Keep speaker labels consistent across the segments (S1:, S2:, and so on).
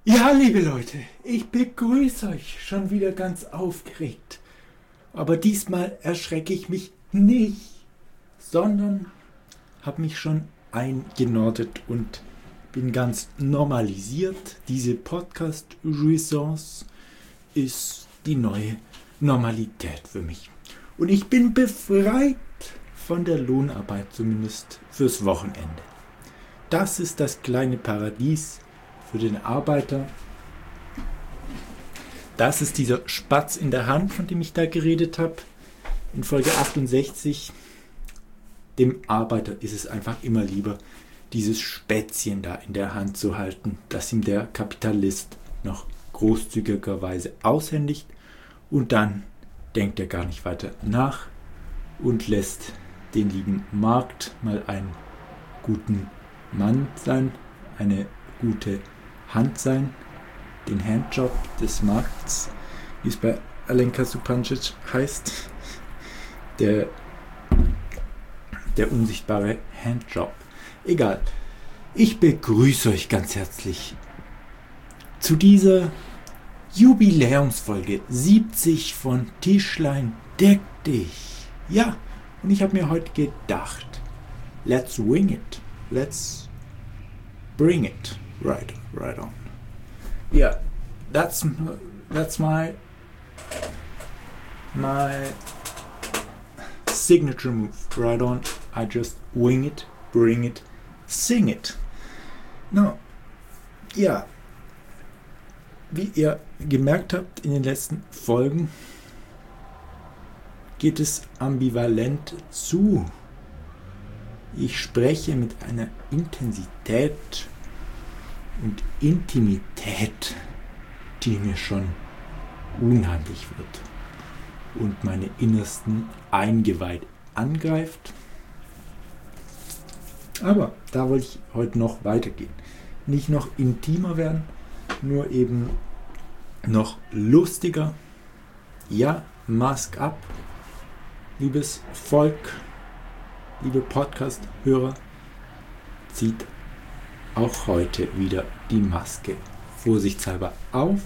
S1: Ja, liebe Leute, ich begrüße euch schon wieder ganz aufgeregt. Aber diesmal erschrecke ich mich nicht, sondern habe mich schon eingenordet und bin ganz normalisiert. Diese Podcast-Jouissance ist die neue Normalität für mich. Und ich bin befreit von der Lohnarbeit, zumindest fürs Wochenende. Das ist das kleine Paradies für den Arbeiter. Das ist dieser Spatz in der Hand, von dem ich da geredet habe, in Folge 68. Dem Arbeiter ist es einfach immer lieber, dieses Spätzchen da in der Hand zu halten, das ihm der Kapitalist noch großzügigerweise aushändigt, und dann denkt er gar nicht weiter nach und lässt den lieben Markt mal einen guten Mann sein, eine gute Hand sein, den Handjob des Markts, wie es bei Alenka Supancic heißt, der unsichtbare Handjob. Egal, ich begrüße euch ganz herzlich zu dieser Jubiläumsfolge 70 von Tischlein deck dich. Ja, und ich habe mir heute gedacht, let's wing it, let's bring it. Right on. Yeah, that's my signature move. Right on. I just wing it, bring it, sing it. No, ja, wie ihr gemerkt habt in den letzten Folgen, geht es ambivalent zu. Ich spreche mit einer Intensität und Intimität, die mir schon unheimlich wird und meine innersten Eingeweide angreift. Aber da wollte ich heute noch weitergehen. Nicht noch intimer werden, nur eben noch lustiger. Ja, Mask up, liebes Volk, liebe Podcast-Hörer, zieht auch heute wieder die Maske vorsichtshalber auf.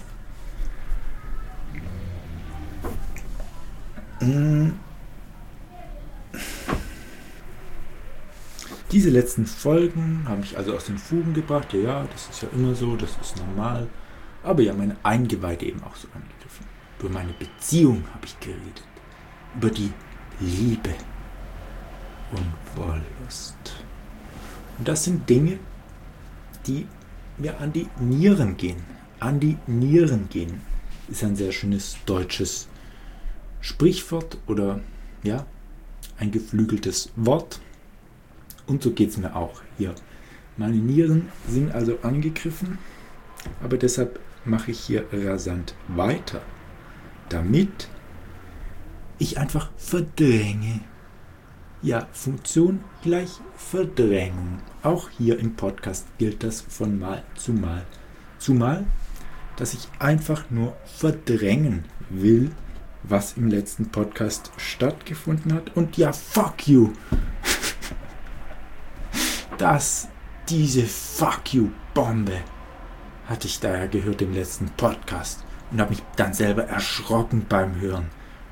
S1: Diese letzten Folgen habe ich also aus den Fugen gebracht. Ja, das ist ja immer so, das ist normal. Aber ja, meine Eingeweide eben auch so angegriffen. Über meine Beziehung habe ich geredet. Über die Liebe und Wollust. Und das sind Dinge, die mir an die Nieren gehen. An die Nieren gehen ist ein sehr schönes deutsches Sprichwort oder ja, ein geflügeltes Wort. Und so geht es mir auch hier. Meine Nieren sind also angegriffen, aber deshalb mache ich hier rasant weiter, damit ich einfach verdränge. Ja, Funktion gleich Verdrängung. Auch hier im Podcast gilt das von Mal zu Mal. Zumal, dass ich einfach nur verdrängen will, was im letzten Podcast stattgefunden hat. Und ja, fuck you! Diese Fuck you-Bombe hatte ich daher gehört im letzten Podcast und habe mich dann selber erschrocken beim Hören.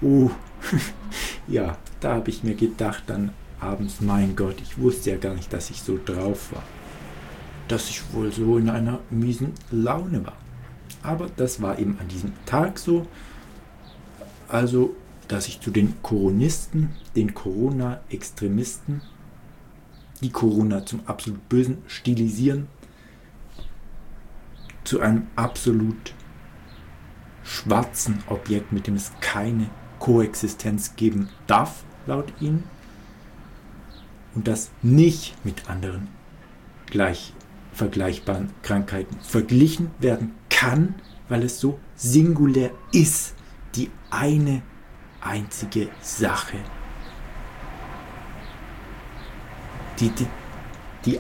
S1: Ja, da habe ich mir gedacht dann abends, mein Gott, ich wusste ja gar nicht, dass ich so drauf war. Dass ich wohl so in einer miesen Laune war. Aber das war eben an diesem Tag so. Also, dass ich zu den Coronisten, den Corona-Extremisten, die Corona zum absolut Bösen stilisieren, zu einem absolut schwarzen Objekt, mit dem es keine Koexistenz geben darf, laut ihnen, und das nicht mit anderen gleich vergleichbaren Krankheiten verglichen werden kann, weil es so singulär ist, die eine einzige Sache, die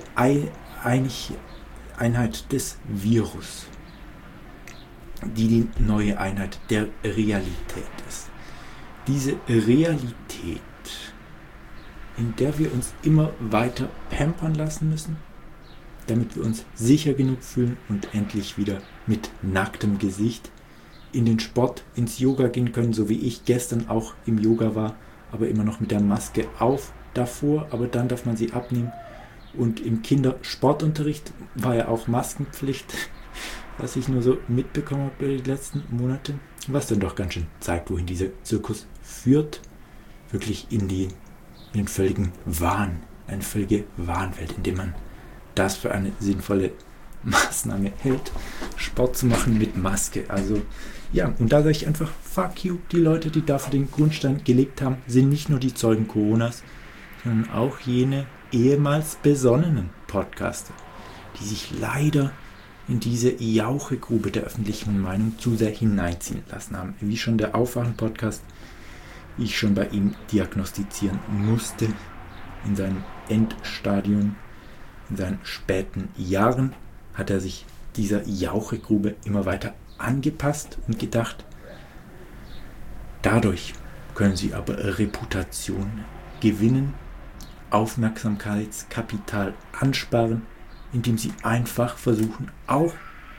S1: Einheit des Virus, die neue Einheit der Realität ist. Diese Realität, in der wir uns immer weiter pampern lassen müssen, damit wir uns sicher genug fühlen und endlich wieder mit nacktem Gesicht in den Sport, ins Yoga gehen können, so wie ich gestern auch im Yoga war, aber immer noch mit der Maske auf davor, aber dann darf man sie abnehmen. Und im Kindersportunterricht war ja auch Maskenpflicht, was ich nur so mitbekommen habe über die letzten Monate, was dann doch ganz schön zeigt, wohin dieser Zirkus führt, wirklich in den völligen Wahn, eine völlige Wahnwelt, in dem man das für eine sinnvolle Maßnahme hält, Sport zu machen mit Maske. Also ja, und da sage ich einfach, fuck you, die Leute, die dafür den Grundstein gelegt haben, sind nicht nur die Zeugen Coronas, sondern auch jene ehemals besonnenen Podcaster, die sich leider in diese Jauchegrube der öffentlichen Meinung zu sehr hineinziehen lassen haben. Wie schon der Aufwachen-Podcast, wie ich schon bei ihm diagnostizieren musste, in seinem Endstadium, in seinen späten Jahren, hat er sich dieser Jauchegrube immer weiter angepasst und gedacht, dadurch können sie aber Reputation gewinnen, Aufmerksamkeitskapital ansparen, indem sie einfach versuchen, auch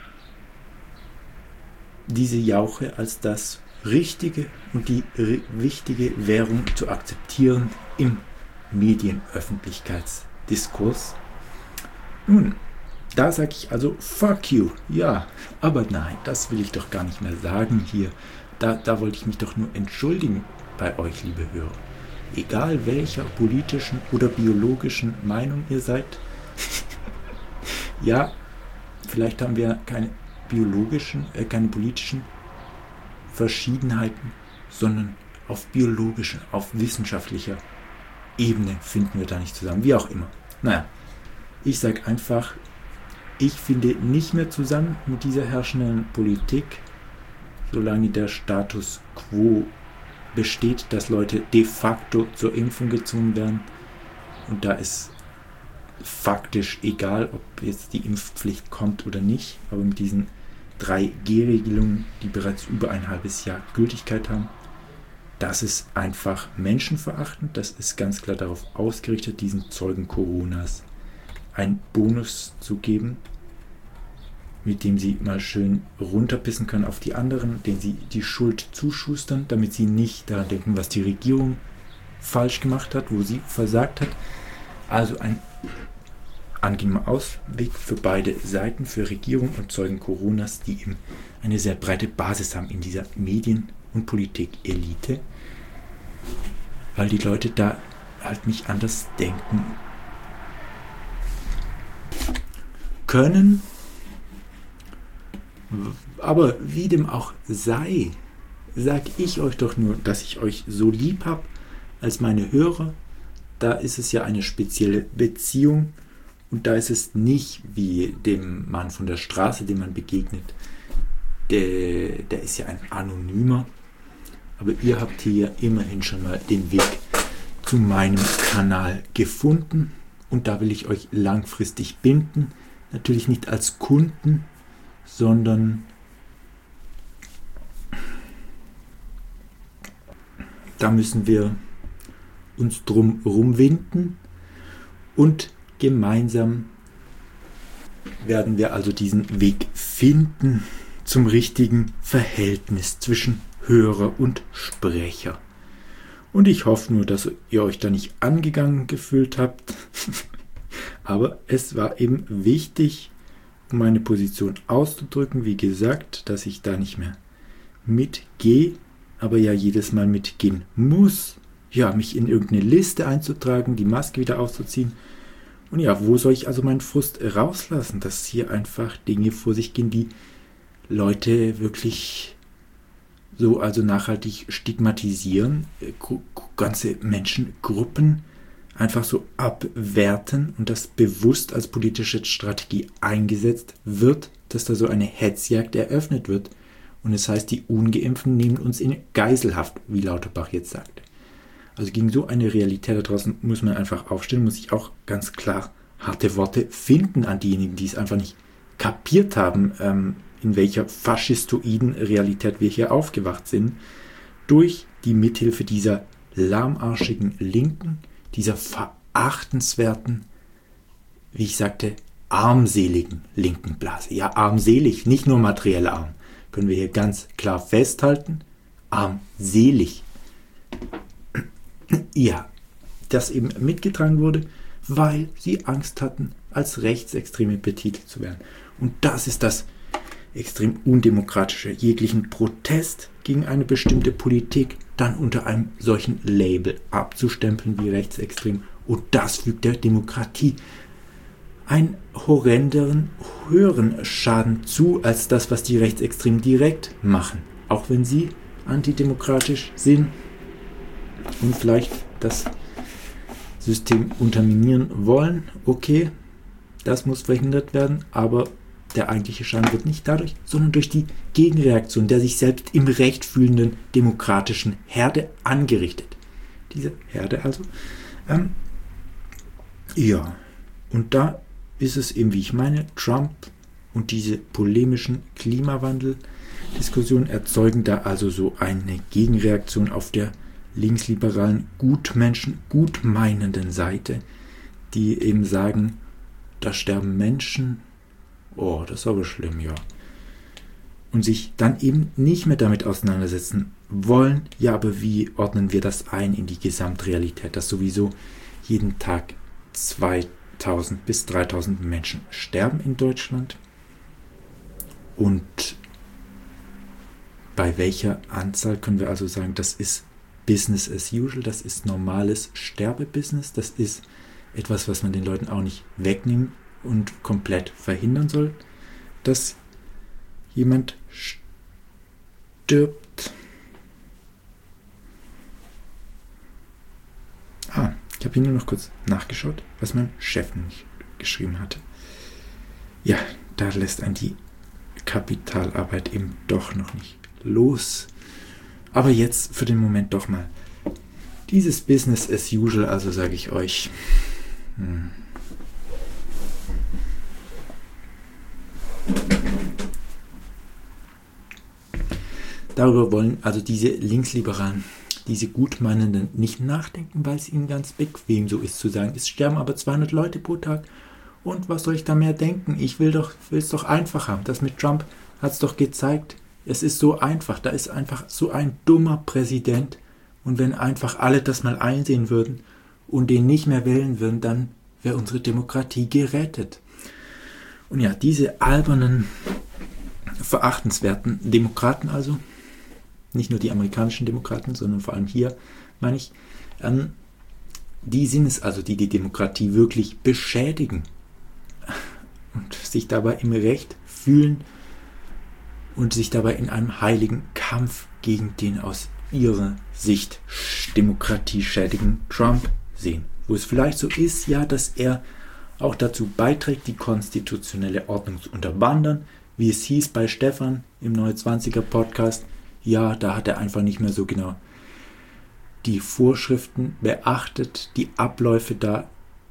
S1: diese Jauche als das richtige und die wichtige Währung zu akzeptieren im Medienöffentlichkeitsdiskurs. Nun, da sage ich also, fuck you, ja, aber nein, das will ich doch gar nicht mehr sagen hier. Da wollte ich mich doch nur entschuldigen bei euch, liebe Hörer. Egal welcher politischen oder biologischen Meinung ihr seid, ja, vielleicht haben wir keine politischen Verschiedenheiten, sondern auf biologischer, auf wissenschaftlicher Ebene finden wir da nicht zusammen, wie auch immer. Naja, ich sage einfach, ich finde nicht mehr zusammen mit dieser herrschenden Politik, solange der Status quo besteht, dass Leute de facto zur Impfung gezwungen werden. Und da ist faktisch egal, ob jetzt die Impfpflicht kommt oder nicht, aber mit diesen 3G-Regelungen, die bereits über ein halbes Jahr Gültigkeit haben, das ist einfach menschenverachtend. Das ist ganz klar darauf ausgerichtet, diesen Zeugen Coronas einen Bonus zu geben, mit dem sie mal schön runterpissen können auf die anderen, denen sie die Schuld zuschustern, damit sie nicht daran denken, was die Regierung falsch gemacht hat, wo sie versagt hat. Also ein angenehmer Ausweg für beide Seiten, für Regierung und Zeugen Coronas, die eben eine sehr breite Basis haben in dieser Medien- und Politik-Elite, weil die Leute da halt nicht anders denken können. Aber wie dem auch sei, sage ich euch doch nur, dass ich euch so lieb habe als meine Hörer. Da ist es ja eine spezielle Beziehung und da ist es nicht wie dem Mann von der Straße, dem man begegnet. Der ist ja ein Anonymer. Aber ihr habt hier immerhin schon mal den Weg zu meinem Kanal gefunden und da will ich euch langfristig binden. Natürlich nicht als Kunden, sondern da müssen wir uns drum rumwinden und gemeinsam werden wir also diesen Weg finden zum richtigen Verhältnis zwischen Hörer und Sprecher. Und ich hoffe nur, dass ihr euch da nicht angegangen gefühlt habt. Aber es war eben wichtig, um meine Position auszudrücken, wie gesagt, dass ich da nicht mehr mitgehe, aber ja jedes Mal mitgehen muss. Ja, mich in irgendeine Liste einzutragen, die Maske wieder aufzuziehen. Und ja, wo soll ich also meinen Frust rauslassen, dass hier einfach Dinge vor sich gehen, die Leute wirklich so also nachhaltig stigmatisieren, ganze Menschengruppen einfach so abwerten und das bewusst als politische Strategie eingesetzt wird, dass da so eine Hetzjagd eröffnet wird. Und es heißt, die Ungeimpften nehmen uns in Geiselhaft, wie Lauterbach jetzt sagte. Also gegen so eine Realität da draußen muss man einfach aufstehen, muss ich auch ganz klar harte Worte finden an diejenigen, die es einfach nicht kapiert haben, in welcher faschistoiden Realität wir hier aufgewacht sind, durch die Mithilfe dieser lahmarschigen Linken, dieser verachtenswerten, wie ich sagte, armseligen linken Blase. Ja, armselig, nicht nur materiell arm. Können wir hier ganz klar festhalten. Armselig. Ja, das eben mitgetragen wurde, weil sie Angst hatten, als Rechtsextreme betitelt zu werden. Und das ist das extrem undemokratische, jeglichen Protest gegen eine bestimmte Politik dann unter einem solchen Label abzustempeln wie rechtsextrem. Und das fügt der Demokratie einen horrenderen, höheren Schaden zu, als das, was die Rechtsextremen direkt machen. Auch wenn sie antidemokratisch sind und vielleicht das System unterminieren wollen. Okay, das muss verhindert werden, aber der eigentliche Schaden wird nicht dadurch, sondern durch die Gegenreaktion der sich selbst im Recht fühlenden demokratischen Herde angerichtet. Diese Herde also. Ja, und da ist es eben, wie ich meine, Trump und diese polemischen Klimawandel-Diskussionen erzeugen da also so eine Gegenreaktion auf der linksliberalen Gutmenschen, gutmeinenden Seite, die eben sagen, da sterben Menschen, oh, das ist aber schlimm, ja. Und sich dann eben nicht mehr damit auseinandersetzen wollen, ja, aber wie ordnen wir das ein in die Gesamtrealität, dass sowieso jeden Tag 2000 bis 3000 Menschen sterben in Deutschland und bei welcher Anzahl können wir also sagen, das ist Business as usual, das ist normales Sterbebusiness, das ist etwas, was man den Leuten auch nicht wegnehmen und komplett verhindern soll, dass jemand stirbt. Ich habe hier nur noch kurz nachgeschaut, was mein Chef nämlich geschrieben hatte. Ja, da lässt einen die Kapitalarbeit eben doch noch nicht los. Aber jetzt für den Moment doch mal. Dieses Business as usual, also sage ich euch, darüber wollen also diese Linksliberalen, diese Gutmeinenden nicht nachdenken, weil es ihnen ganz bequem so ist zu sagen, es sterben aber 200 Leute pro Tag und was soll ich da mehr denken? Ich will es doch einfach haben. Das mit Trump hat es doch gezeigt. Es ist so einfach. Da ist einfach so ein dummer Präsident und wenn einfach alle das mal einsehen würden und den nicht mehr wählen würden, dann wäre unsere Demokratie gerettet. Und ja, diese albernen, verachtenswerten Demokraten also, nicht nur die amerikanischen Demokraten, sondern vor allem hier, meine ich, die sind es also, die die Demokratie wirklich beschädigen und sich dabei im Recht fühlen und sich dabei in einem heiligen Kampf gegen den aus ihrer Sicht demokratieschädigen Trump sehen. Wo es vielleicht so ist, ja, dass er auch dazu beiträgt, die konstitutionelle Ordnung zu unterwandern, wie es hieß bei Stefan im Neue 20er Podcast. Ja, da hat er einfach nicht mehr so genau die Vorschriften beachtet, die Abläufe da,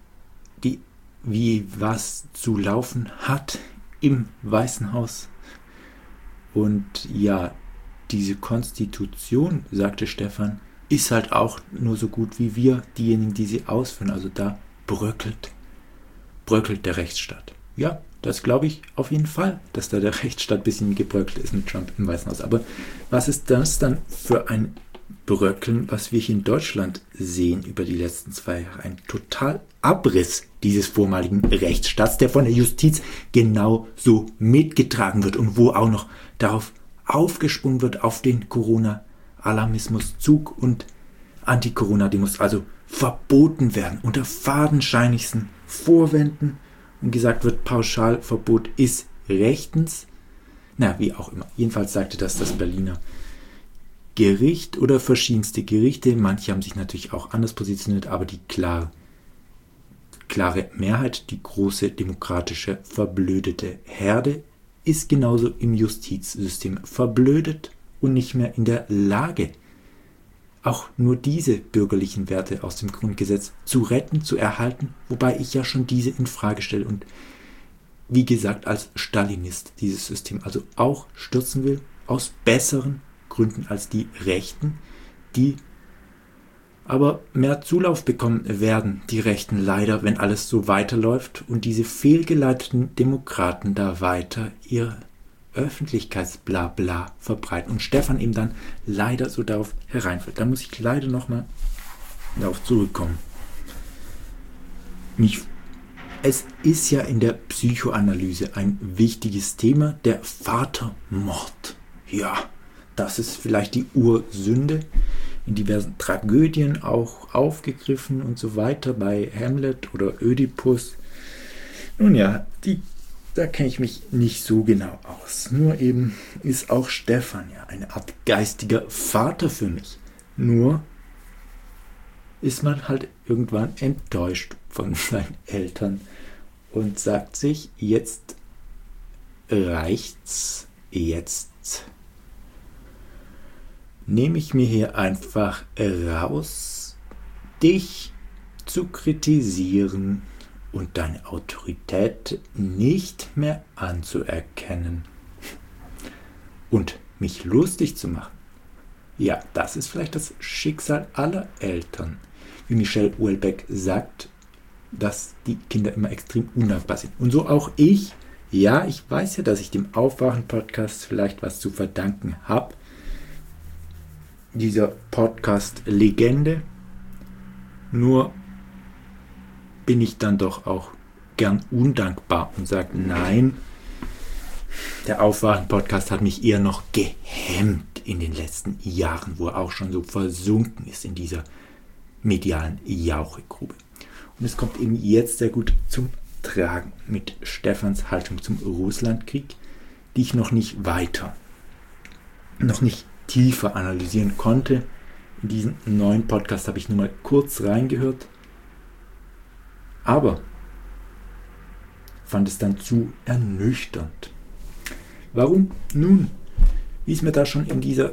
S1: wie was zu laufen hat im Weißen Haus. Und ja, diese Konstitution, sagte Stefan, ist halt auch nur so gut wie wir, diejenigen, die sie ausführen. Also da bröckelt der Rechtsstaat. Ja, das glaube ich auf jeden Fall, dass da der Rechtsstaat ein bisschen gebröckelt ist mit Trump im Weißen Haus. Aber was ist das dann für ein Bröckeln, was wir hier in Deutschland sehen über die letzten 2 Jahre? Ein total Abriss dieses vormaligen Rechtsstaats, der von der Justiz genau so mitgetragen wird und wo auch noch darauf aufgesprungen wird auf den Corona-Alarmismus-Zug und Anti-Corona-Demos, also verboten werden unter fadenscheinigsten Vorwänden und gesagt wird, Pauschalverbot ist rechtens. Na, wie auch immer. Jedenfalls sagte das Berliner Gericht oder verschiedenste Gerichte. Manche haben sich natürlich auch anders positioniert, aber die klare Mehrheit, die große demokratische verblödete Herde, ist genauso im Justizsystem verblödet und nicht mehr in der Lage, auch nur diese bürgerlichen Werte aus dem Grundgesetz zu retten, zu erhalten, wobei ich ja schon diese in Frage stelle und wie gesagt als Stalinist dieses System also auch stürzen will, aus besseren Gründen als die Rechten, die aber mehr Zulauf bekommen werden die Rechten leider, wenn alles so weiterläuft und diese fehlgeleiteten Demokraten da weiter ihr Öffentlichkeitsblabla verbreiten und Stefan eben dann leider so darauf hereinfällt. Da muss ich leider nochmal darauf zurückkommen. Es ist ja in der Psychoanalyse ein wichtiges Thema, der Vatermord. Ja, das ist vielleicht die Ursünde, in diversen Tragödien auch aufgegriffen und so weiter, bei Hamlet oder Ödipus. Nun ja, da kenne ich mich nicht so genau aus. Nur eben ist auch Stefan ja eine Art geistiger Vater für mich. Nur ist man halt irgendwann enttäuscht von seinen Eltern und sagt sich, jetzt reicht's, jetzt nehme ich mir hier einfach raus, dich zu kritisieren und deine Autorität nicht mehr anzuerkennen und mich lustig zu machen. Ja, das ist vielleicht das Schicksal aller Eltern. Wie Michel Houellebecq sagt, dass die Kinder immer extrem undankbar sind. Und so auch ich. Ja, ich weiß ja, dass ich dem Aufwachen-Podcast vielleicht was zu verdanken habe. Dieser Podcast-Legende. Nur bin ich dann doch auch gern undankbar und sage, nein, der Aufwachen-Podcast hat mich eher noch gehemmt in den letzten Jahren, wo er auch schon so versunken ist in dieser medialen Jauchegrube. Und es kommt eben jetzt sehr gut zum Tragen mit Stefans Haltung zum Russlandkrieg, die ich noch nicht tiefer analysieren konnte. In diesen neuen Podcast habe ich nur mal kurz reingehört, aber fand es dann zu ernüchternd. Warum? Nun, wie es mir da schon in dieser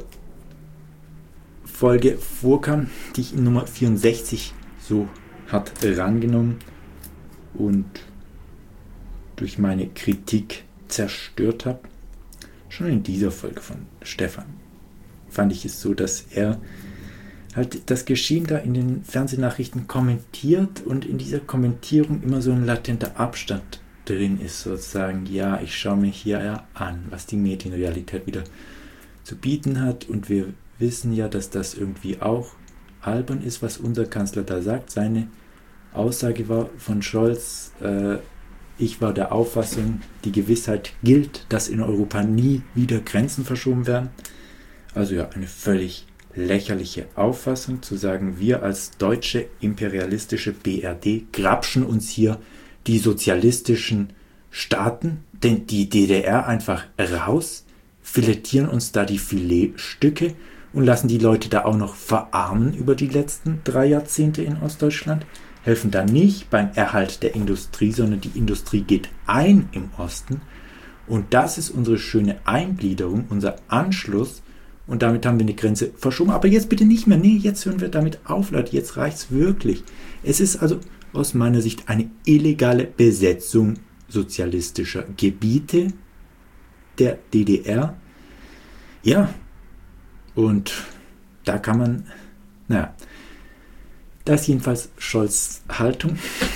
S1: Folge vorkam, die ich in Nummer 64 so hat rangenommen und durch meine Kritik zerstört habe. Schon in dieser Folge von Stefan fand ich es so, dass er halt das Geschehen da in den Fernsehnachrichten kommentiert und in dieser Kommentierung immer so ein latenter Abstand drin ist, sozusagen, ja, ich schaue mir hier ja an, was die Medienrealität wieder zu bieten hat und wir wissen ja, dass das irgendwie auch albern ist, was unser Kanzler da sagt. Seine Aussage war von Scholz, ich war der Auffassung, die Gewissheit gilt, dass in Europa nie wieder Grenzen verschoben werden. Also ja, eine völlig lächerliche Auffassung, zu sagen, wir als deutsche imperialistische BRD grapschen uns hier die sozialistischen Staaten, denn die DDR einfach raus, filetieren uns da die Filetstücke und lassen die Leute da auch noch verarmen über die letzten 3 Jahrzehnte in Ostdeutschland, helfen da nicht beim Erhalt der Industrie, sondern die Industrie geht ein im Osten und das ist unsere schöne Eingliederung, unser Anschluss und damit haben wir eine Grenze verschoben. Aber jetzt bitte nicht mehr, nee, jetzt hören wir damit auf, Leute, jetzt reicht's wirklich. Es ist also aus meiner Sicht eine illegale Besetzung sozialistischer Gebiete der DDR. Ja, und da kann man, naja, das ist jedenfalls Scholz' Haltung.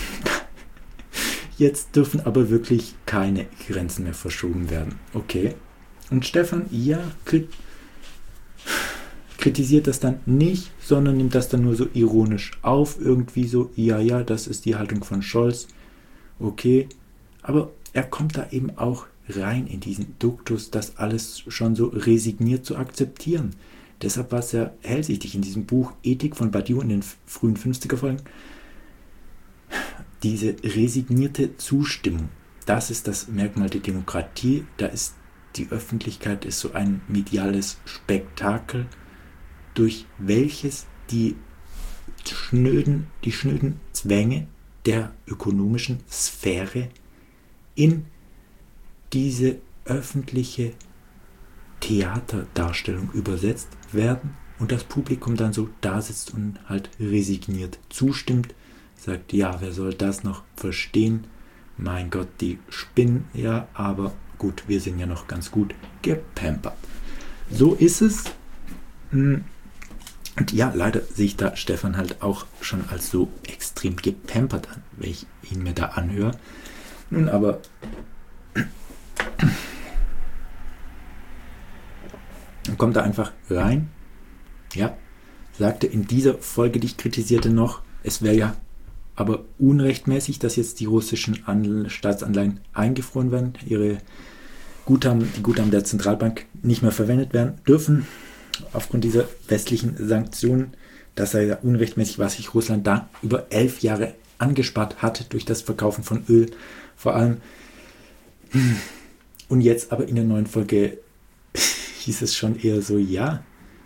S1: Jetzt dürfen aber wirklich keine Grenzen mehr verschoben werden. Okay. Und Stefan, ja, kritisiert das dann nicht, sondern nimmt das dann nur so ironisch auf. Irgendwie so, ja, das ist die Haltung von Scholz. Okay. Aber er kommt da eben auch rein in diesen Duktus, das alles schon so resigniert zu akzeptieren. Deshalb war es sehr hellsichtig in diesem Buch Ethik von Badiou in den frühen 50er-Folgen. Diese resignierte Zustimmung, das ist das Merkmal der Demokratie. Da ist die Öffentlichkeit ist so ein mediales Spektakel, durch welches die schnöden Zwänge der ökonomischen Sphäre in diese öffentliche Theaterdarstellung übersetzt werden und das Publikum dann so da sitzt und halt resigniert zustimmt, sagt, ja, wer soll das noch verstehen? Mein Gott, die spinnen ja, aber gut, wir sind ja noch ganz gut gepampert. So ist es. Und ja, leider sehe ich da Stefan halt auch schon als so extrem gepampert an, wenn ich ihn mir da anhöre. Nun aber dann kommt er einfach rein, ja, sagte in dieser Folge, die ich kritisierte noch, es wäre ja aber unrechtmäßig, dass jetzt die russischen Staatsanleihen eingefroren werden, ihre Guthaben der Zentralbank nicht mehr verwendet werden dürfen, aufgrund dieser westlichen Sanktionen. Das sei ja unrechtmäßig, was sich Russland da über 11 Jahre angespart hatte durch das Verkaufen von Öl vor allem. Und jetzt aber in der neuen Folge hieß es schon eher so, ja,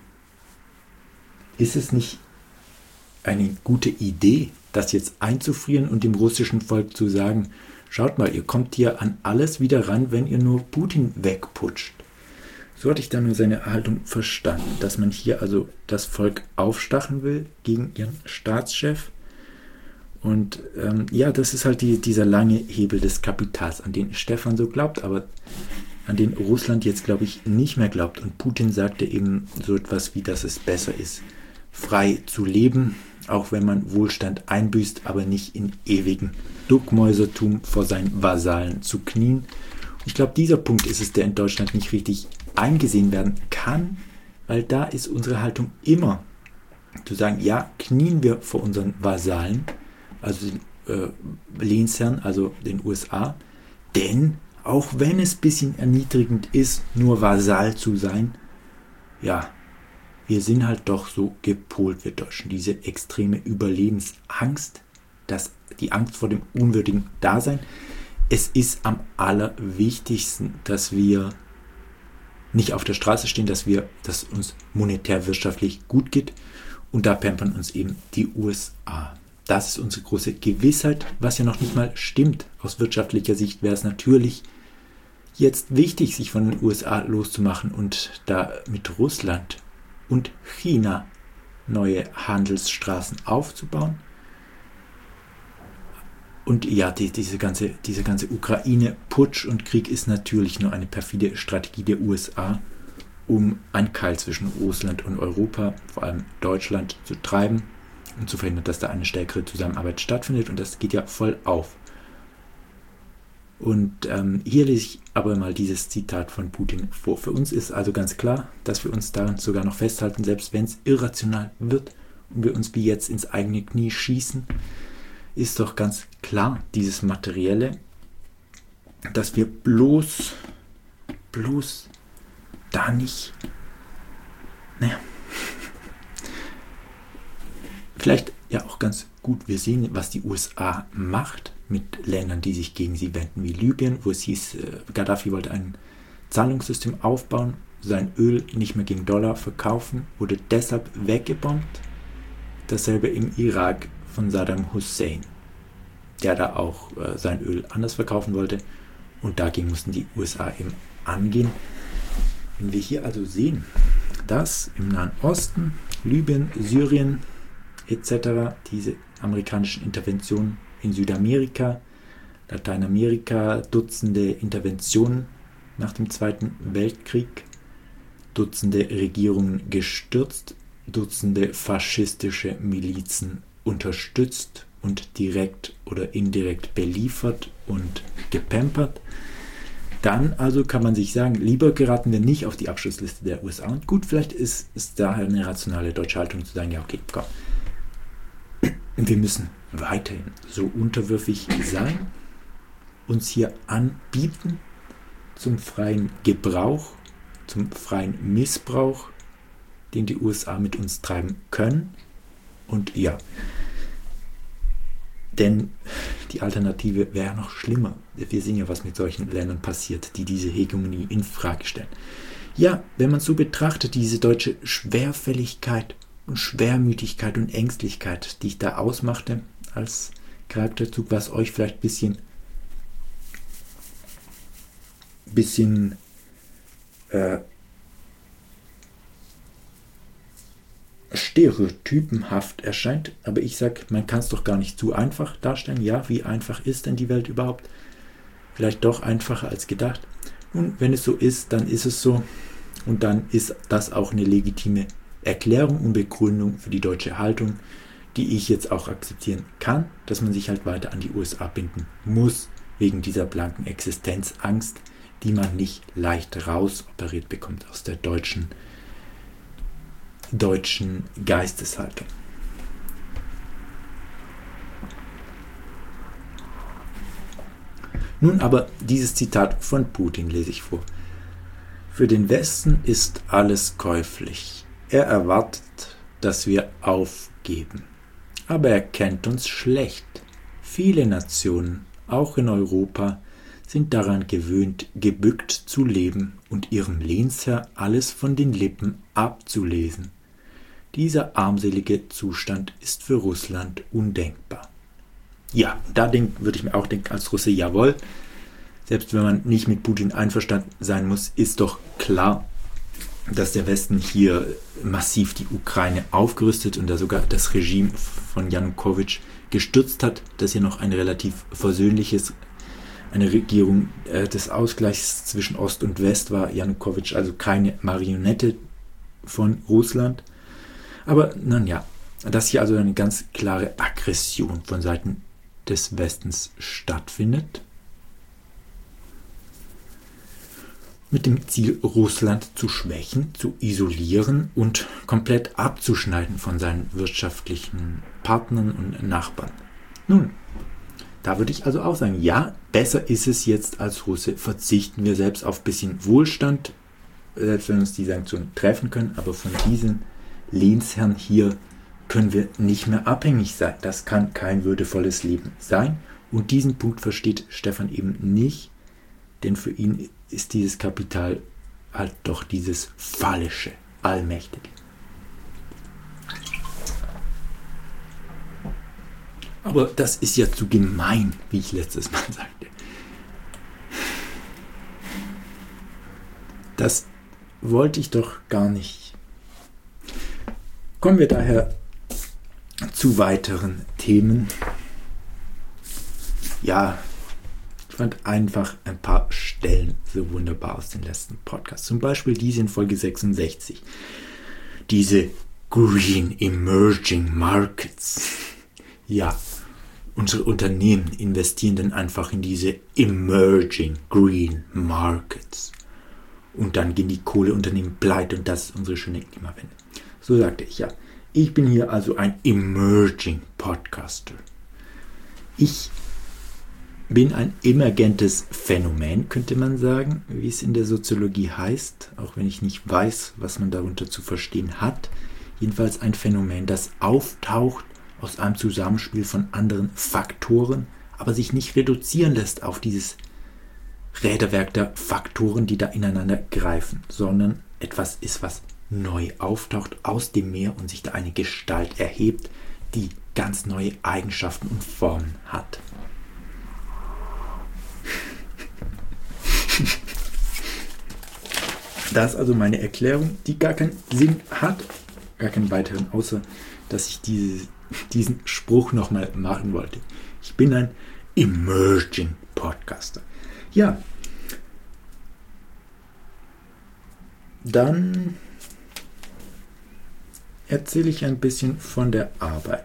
S1: ist es nicht eine gute Idee, das jetzt einzufrieren und dem russischen Volk zu sagen, schaut mal, ihr kommt hier an alles wieder ran, wenn ihr nur Putin wegputscht. So hatte ich dann nur seine Haltung verstanden, dass man hier also das Volk aufstacheln will gegen ihren Staatschef. Und ja, das ist halt dieser lange Hebel des Kapitals, an den Stefan so glaubt, aber an den Russland jetzt, glaube ich, nicht mehr glaubt. Und Putin sagte eben so etwas wie, dass es besser ist, frei zu leben, auch wenn man Wohlstand einbüßt, aber nicht in ewigen Duckmäusertum vor seinen Vasallen zu knien. Und ich glaube, dieser Punkt ist es, der in Deutschland nicht richtig eingesehen werden kann, weil da ist unsere Haltung immer zu sagen, ja, knien wir vor unseren Vasallen, also den Lehnsherren, also den USA, denn auch wenn es ein bisschen erniedrigend ist, nur Vasall zu sein, ja, wir sind halt doch so gepolt, wir Deutschen. Diese extreme Überlebensangst, die Angst vor dem unwürdigen Dasein. Es ist am allerwichtigsten, dass wir nicht auf der Straße stehen, dass uns monetär wirtschaftlich gut geht. Und da pampern uns eben die USA. Das ist unsere große Gewissheit, was ja noch nicht mal stimmt. Aus wirtschaftlicher Sicht wäre es natürlich jetzt wichtig, sich von den USA loszumachen und da mit Russland und China neue Handelsstraßen aufzubauen. Und ja, dieser ganze Ukraine-Putsch und Krieg ist natürlich nur eine perfide Strategie der USA, um einen Keil zwischen Russland und Europa, vor allem Deutschland, zu treiben und zu verhindern, dass da eine stärkere Zusammenarbeit stattfindet. Und das geht ja voll auf. Und hier lese ich aber mal dieses Zitat von Putin vor. Für uns ist also ganz klar, dass wir uns daran sogar noch festhalten, selbst wenn es irrational wird und wir uns wie jetzt ins eigene Knie schießen, ist doch ganz klar, dieses Materielle, dass wir bloß da nicht, vielleicht ja auch ganz gut, wir sehen, was die USA macht mit Ländern, die sich gegen sie wenden, wie Libyen, wo es hieß, Gaddafi wollte ein Zahlungssystem aufbauen, sein Öl nicht mehr gegen Dollar verkaufen, wurde deshalb weggebombt. Dasselbe im Irak von Saddam Hussein, der da auch sein Öl anders verkaufen wollte, und dagegen mussten die USA eben angehen. Wenn wir hier also sehen, dass im Nahen Osten, Libyen, Syrien etc. diese amerikanischen Interventionen in Südamerika, Lateinamerika, Dutzende Interventionen nach dem Zweiten Weltkrieg, Dutzende Regierungen gestürzt, Dutzende faschistische Milizen unterstützt und direkt oder indirekt beliefert und gepampert. Dann also kann man sich sagen, lieber geraten wir nicht auf die Abschlussliste der USA. Und gut, vielleicht ist es daher eine rationale deutsche Haltung zu sagen, ja okay, komm, wir müssen weiterhin so unterwürfig sein, uns hier anbieten zum freien Gebrauch, zum freien Missbrauch, den die USA mit uns treiben können. Und ja, denn die Alternative wäre noch schlimmer. Wir sehen ja, was mit solchen Ländern passiert, die diese Hegemonie in Frage stellen. Ja, wenn man so betrachtet, diese deutsche Schwerfälligkeit und Schwermütigkeit und Ängstlichkeit, die ich da ausmachte als Charakterzug, was euch vielleicht ein bisschen stereotypenhaft erscheint, aber ich sage, man kann es doch gar nicht zu einfach darstellen. Ja, wie einfach ist denn die Welt überhaupt? Vielleicht doch einfacher als gedacht. Nun, wenn es so ist, dann ist es so, und dann ist das auch eine legitime Erklärung und Begründung für die deutsche Haltung, die ich jetzt auch akzeptieren kann, dass man sich halt weiter an die USA binden muss, wegen dieser blanken Existenzangst, die man nicht leicht rausoperiert bekommt aus der deutschen Geisteshaltung. Nun aber dieses Zitat von Putin lese ich vor. Für den Westen ist alles käuflich. Er erwartet, dass wir aufgeben. Aber er kennt uns schlecht. Viele Nationen, auch in Europa, sind daran gewöhnt, gebückt zu leben und ihrem Lehnsherr alles von den Lippen abzulesen. Dieser armselige Zustand ist für Russland undenkbar. Ja, da würde ich mir auch denken als Russe, jawohl, selbst wenn man nicht mit Putin einverstanden sein muss, ist doch klar, dass der Westen hier massiv die Ukraine aufgerüstet und da sogar das Regime von Janukowitsch gestürzt hat, das ja noch ein relativ versöhnliches, eine Regierung des Ausgleichs zwischen Ost und West war, Janukowitsch also keine Marionette von Russland. Aber nun ja, dass hier also eine ganz klare Aggression von Seiten des Westens stattfindet, mit dem Ziel, Russland zu schwächen, zu isolieren und komplett abzuschneiden von seinen wirtschaftlichen Partnern und Nachbarn. Nun, da würde ich also auch sagen, ja, besser ist es jetzt als Russe, verzichten wir selbst auf ein bisschen Wohlstand, selbst wenn uns die Sanktionen treffen können, aber von diesen Lehnsherren hier können wir nicht mehr abhängig sein. Das kann kein würdevolles Leben sein. Und diesen Punkt versteht Stefan eben nicht, denn für ihn ist dieses Kapital halt doch dieses fallische, allmächtige. Aber das ist ja zu gemein, wie ich letztes Mal sagte. Das wollte ich doch gar nicht. Kommen wir daher zu weiteren Themen. Ja, ich fand einfach ein paar Stellen so wunderbar aus den letzten Podcasts. Zum Beispiel diese in Folge 66. Diese Green Emerging Markets. Ja, unsere Unternehmen investieren dann einfach in diese Emerging Green Markets. Und dann gehen die Kohleunternehmen pleite und das ist unsere schöne Klimawende. So sagte ich ja. Ich bin hier also ein Emerging Podcaster. Ich bin ein emergentes Phänomen, könnte man sagen, wie es in der Soziologie heißt, auch wenn ich nicht weiß, was man darunter zu verstehen hat. Jedenfalls ein Phänomen, das auftaucht aus einem Zusammenspiel von anderen Faktoren, aber sich nicht reduzieren lässt auf dieses Räderwerk der Faktoren, die da ineinander greifen, sondern etwas ist, was neu auftaucht aus dem Meer und sich da eine Gestalt erhebt, die ganz neue Eigenschaften und Formen hat. Das ist also meine Erklärung, die gar keinen Sinn hat, gar keinen weiteren, außer dass ich diesen Spruch nochmal machen wollte. Ich bin ein Emerging Podcaster. Ja, dann erzähle ich ein bisschen von der Arbeit.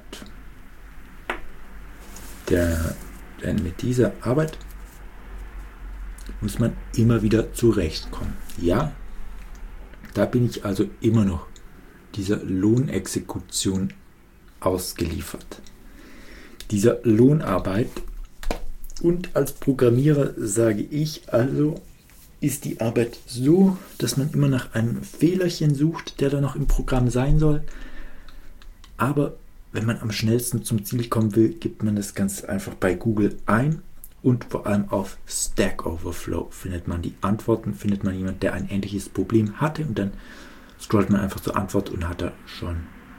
S1: Denn mit dieser Arbeit muss man immer wieder zurechtkommen. Ja, da bin ich also immer noch dieser Lohnexekution ausgeliefert. Dieser Lohnarbeit. Und als Programmierer sage ich also, ist die Arbeit so, dass man immer nach einem Fehlerchen sucht, der da noch im Programm sein soll. Aber wenn man am schnellsten zum Ziel kommen will, gibt man das ganz einfach bei Google ein und vor allem auf Stack Overflow findet man die Antworten, findet man jemanden, der ein ähnliches Problem hatte und dann scrollt man einfach zur Antwort und hat da schon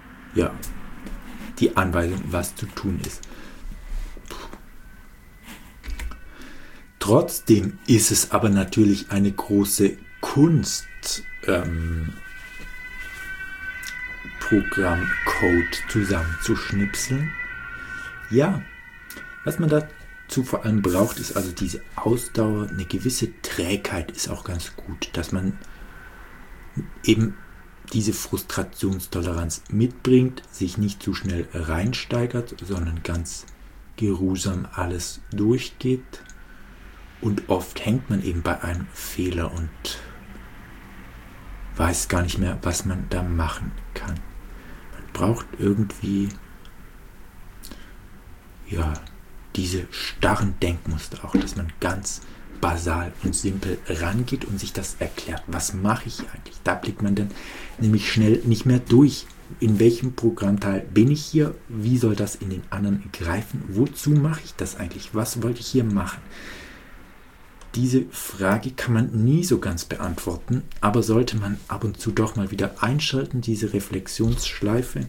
S1: die Anweisung, was zu tun ist. Trotzdem ist es aber natürlich eine große Kunst, Programmcode zusammenzuschnipseln. Ja, was man dazu vor allem braucht, ist also diese Ausdauer, eine gewisse Trägheit ist auch ganz gut, dass man eben diese Frustrationstoleranz mitbringt, sich nicht zu schnell reinsteigert, sondern ganz geruhsam alles durchgeht. Und oft hängt man eben bei einem Fehler und weiß gar nicht mehr, was man da machen kann. Man braucht irgendwie diese starren Denkmuster auch, dass man ganz basal und simpel rangeht und sich das erklärt. Was mache ich hier eigentlich? Da blickt man dann nämlich schnell nicht mehr durch. In welchem Programmteil bin ich hier? Wie soll das in den anderen greifen? Wozu mache ich das eigentlich? Was wollte ich hier machen? Diese Frage kann man nie so ganz beantworten, aber sollte man ab und zu doch mal wieder einschalten, diese Reflexionsschleife.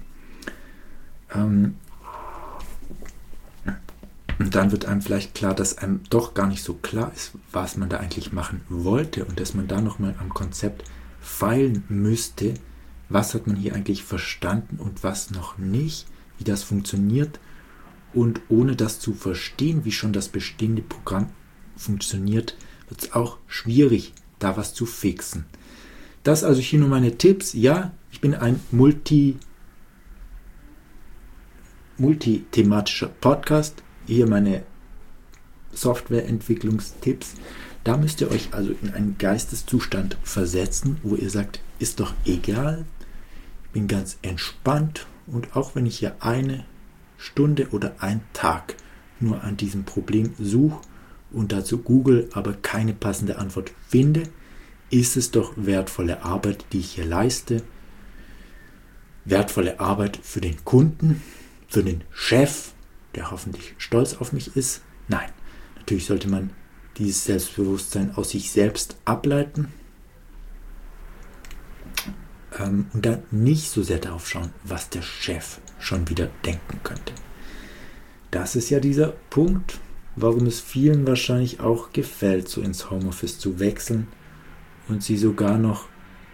S1: Und dann wird einem vielleicht klar, dass einem doch gar nicht so klar ist, was man da eigentlich machen wollte und dass man da nochmal am Konzept feilen müsste, was hat man hier eigentlich verstanden und was noch nicht, wie das funktioniert. Und ohne das zu verstehen, wie schon das bestehende Programm funktioniert, wird es auch schwierig, da was zu fixen. Das also hier nur meine Tipps. Ja, ich bin ein multithematischer Podcast. Hier meine Softwareentwicklungstipps. Da müsst ihr euch also in einen Geisteszustand versetzen, wo ihr sagt, ist doch egal, ich bin ganz entspannt und auch wenn ich hier eine Stunde oder einen Tag nur an diesem Problem suche und dazu Google aber keine passende Antwort finde, ist es doch wertvolle Arbeit, die ich hier leiste. Wertvolle Arbeit für den Kunden, für den Chef, der hoffentlich stolz auf mich ist. Nein, natürlich sollte man dieses Selbstbewusstsein aus sich selbst ableiten und dann nicht so sehr darauf schauen, was der Chef schon wieder denken könnte. Das ist ja dieser Punkt, warum es vielen wahrscheinlich auch gefällt, so ins Homeoffice zu wechseln und sie sogar noch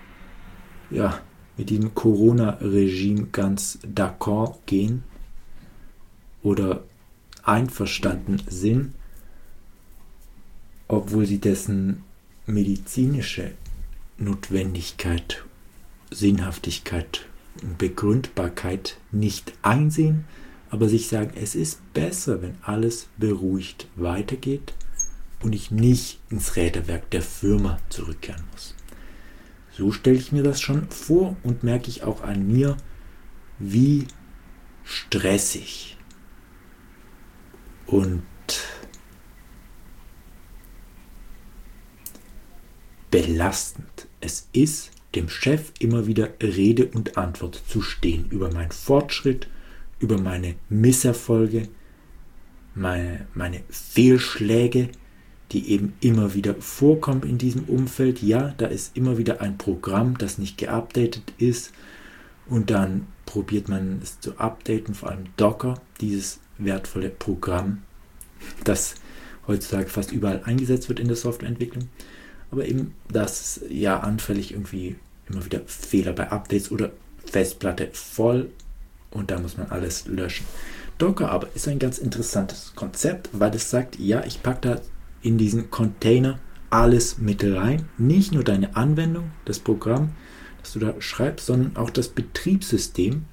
S1: mit diesem Corona-Regime ganz d'accord gehen oder einverstanden sind, obwohl sie dessen medizinische Notwendigkeit, Sinnhaftigkeit und Begründbarkeit nicht einsehen, aber sich sagen, es ist besser, wenn alles beruhigt weitergeht und ich nicht ins Räderwerk der Firma zurückkehren muss. So stelle ich mir das schon vor und merke ich auch an mir, wie stressig und belastend es ist, dem Chef immer wieder Rede und Antwort zu stehen über meinen Fortschritt, über meine Misserfolge, meine Fehlschläge, die eben immer wieder vorkommen in diesem Umfeld. Ja, da ist immer wieder ein Programm, das nicht geupdatet ist und dann probiert man es zu updaten, vor allem Docker, dieses wertvolle Programm, das heutzutage fast überall eingesetzt wird in der Softwareentwicklung. Aber eben das ist ja anfällig irgendwie immer wieder Fehler bei Updates oder Festplatte voll und da muss man alles löschen. Docker aber ist ein ganz interessantes Konzept, weil es sagt, ja, ich packe da in diesen Container alles mit rein, nicht nur deine Anwendung, das Programm, das du da schreibst, sondern auch das Betriebssystem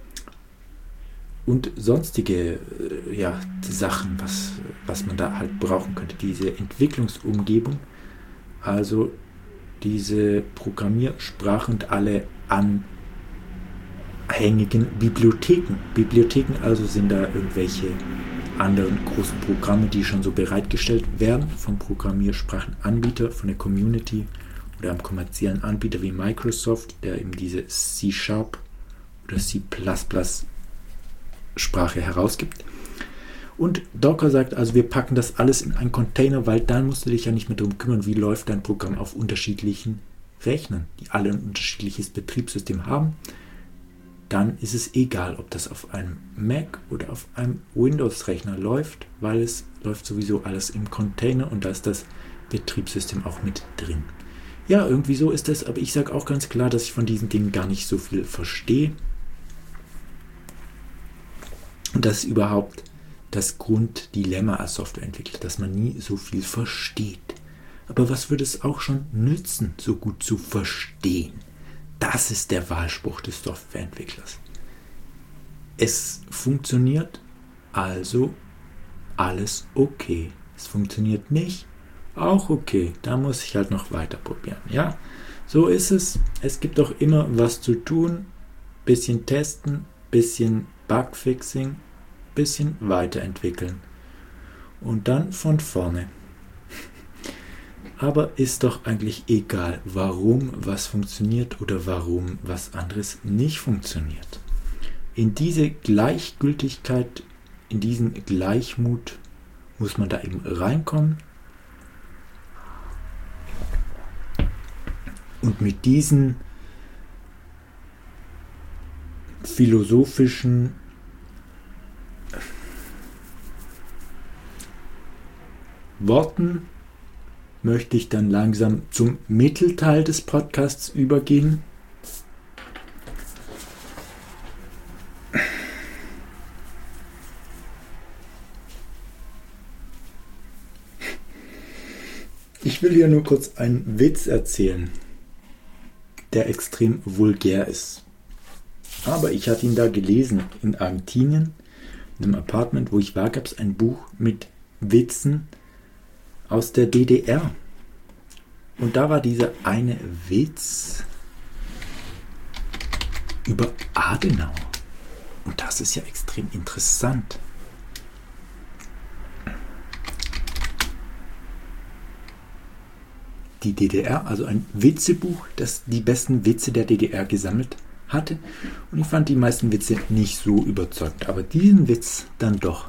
S1: und sonstige Sachen, was man da halt brauchen könnte, diese Entwicklungsumgebung, also diese Programmiersprachen und alle anhängigen Bibliotheken. Bibliotheken also sind da irgendwelche anderen großen Programme, die schon so bereitgestellt werden vom Programmiersprachenanbieter, von der Community oder einem kommerziellen Anbieter wie Microsoft, der eben diese C# oder C++ Sprache herausgibt. Und Docker sagt also, wir packen das alles in einen Container, weil dann musst du dich ja nicht mehr darum kümmern, wie läuft dein Programm auf unterschiedlichen Rechnern, die alle ein unterschiedliches Betriebssystem haben. Dann ist es egal, ob das auf einem Mac oder auf einem Windows-Rechner läuft, weil es läuft sowieso alles im Container und da ist das Betriebssystem auch mit drin. Ja, irgendwie so ist das, aber ich sage auch ganz klar, dass ich von diesen Dingen gar nicht so viel verstehe. Und das ist überhaupt das Grunddilemma als Softwareentwickler, dass man nie so viel versteht. Aber was würde es auch schon nützen, so gut zu verstehen? Das ist der Wahlspruch des Softwareentwicklers. Es funktioniert, also alles okay. Es funktioniert nicht, auch okay. Da muss ich halt noch weiter probieren. Ja, so ist es. Es gibt auch immer was zu tun. Bisschen testen, bisschen Bugfixing, bisschen weiterentwickeln. Und dann von vorne. Aber ist doch eigentlich egal, warum was funktioniert oder warum was anderes nicht funktioniert. In diese Gleichgültigkeit, in diesen Gleichmut muss man da eben reinkommen. Und mit diesen philosophischen Worten möchte ich dann langsam zum Mittelteil des Podcasts übergehen. Ich will hier nur kurz einen Witz erzählen, der extrem vulgär ist. Aber ich hatte ihn da gelesen in Argentinien, in einem Apartment, wo ich war, gab es ein Buch mit Witzen aus der DDR. Und da war dieser eine Witz über Adenauer. Und das ist ja extrem interessant. Die DDR, also ein Witzebuch, das die besten Witze der DDR gesammelt hatte. Und ich fand die meisten Witze nicht so überzeugend. Aber diesen Witz dann doch.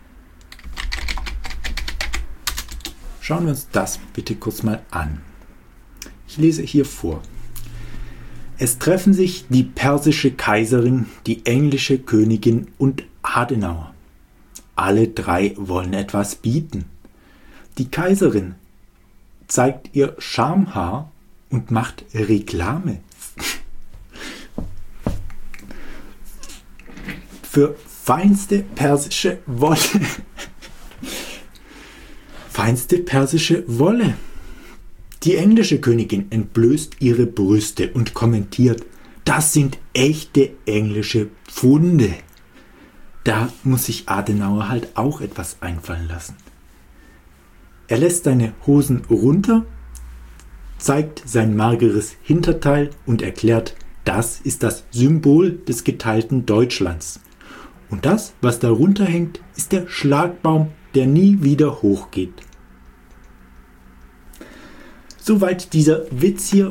S1: Schauen wir uns das bitte kurz mal an. Ich lese hier vor. Es treffen sich die persische Kaiserin, die englische Königin und Adenauer. Alle drei wollen etwas bieten. Die Kaiserin zeigt ihr Schamhaar und macht Reklame für feinste persische Wolle. Feinste persische Wolle. Die englische Königin entblößt ihre Brüste und kommentiert, das sind echte englische Pfunde. Da muss sich Adenauer halt auch etwas einfallen lassen. Er lässt seine Hosen runter, zeigt sein mageres Hinterteil und erklärt, das ist das Symbol des geteilten Deutschlands. Und das, was darunter hängt, ist der Schlagbaum, der nie wieder hochgeht. Soweit dieser Witz hier.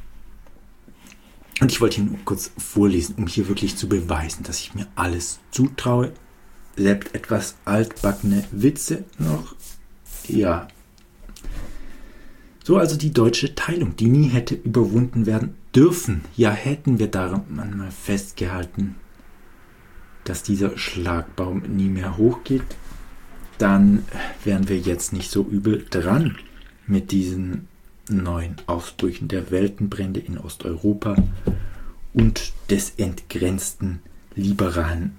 S1: Und ich wollte ihn nur kurz vorlesen, um hier wirklich zu beweisen, dass ich mir alles zutraue. Selbst etwas altbackene Witze noch. Ja. So also die deutsche Teilung, die nie hätte überwunden werden dürfen. Ja, hätten wir daran mal festgehalten, dass dieser Schlagbaum nie mehr hochgeht, dann wären wir jetzt nicht so übel dran mit diesen neuen Ausbrüchen der Weltenbrände in Osteuropa und des entgrenzten liberalen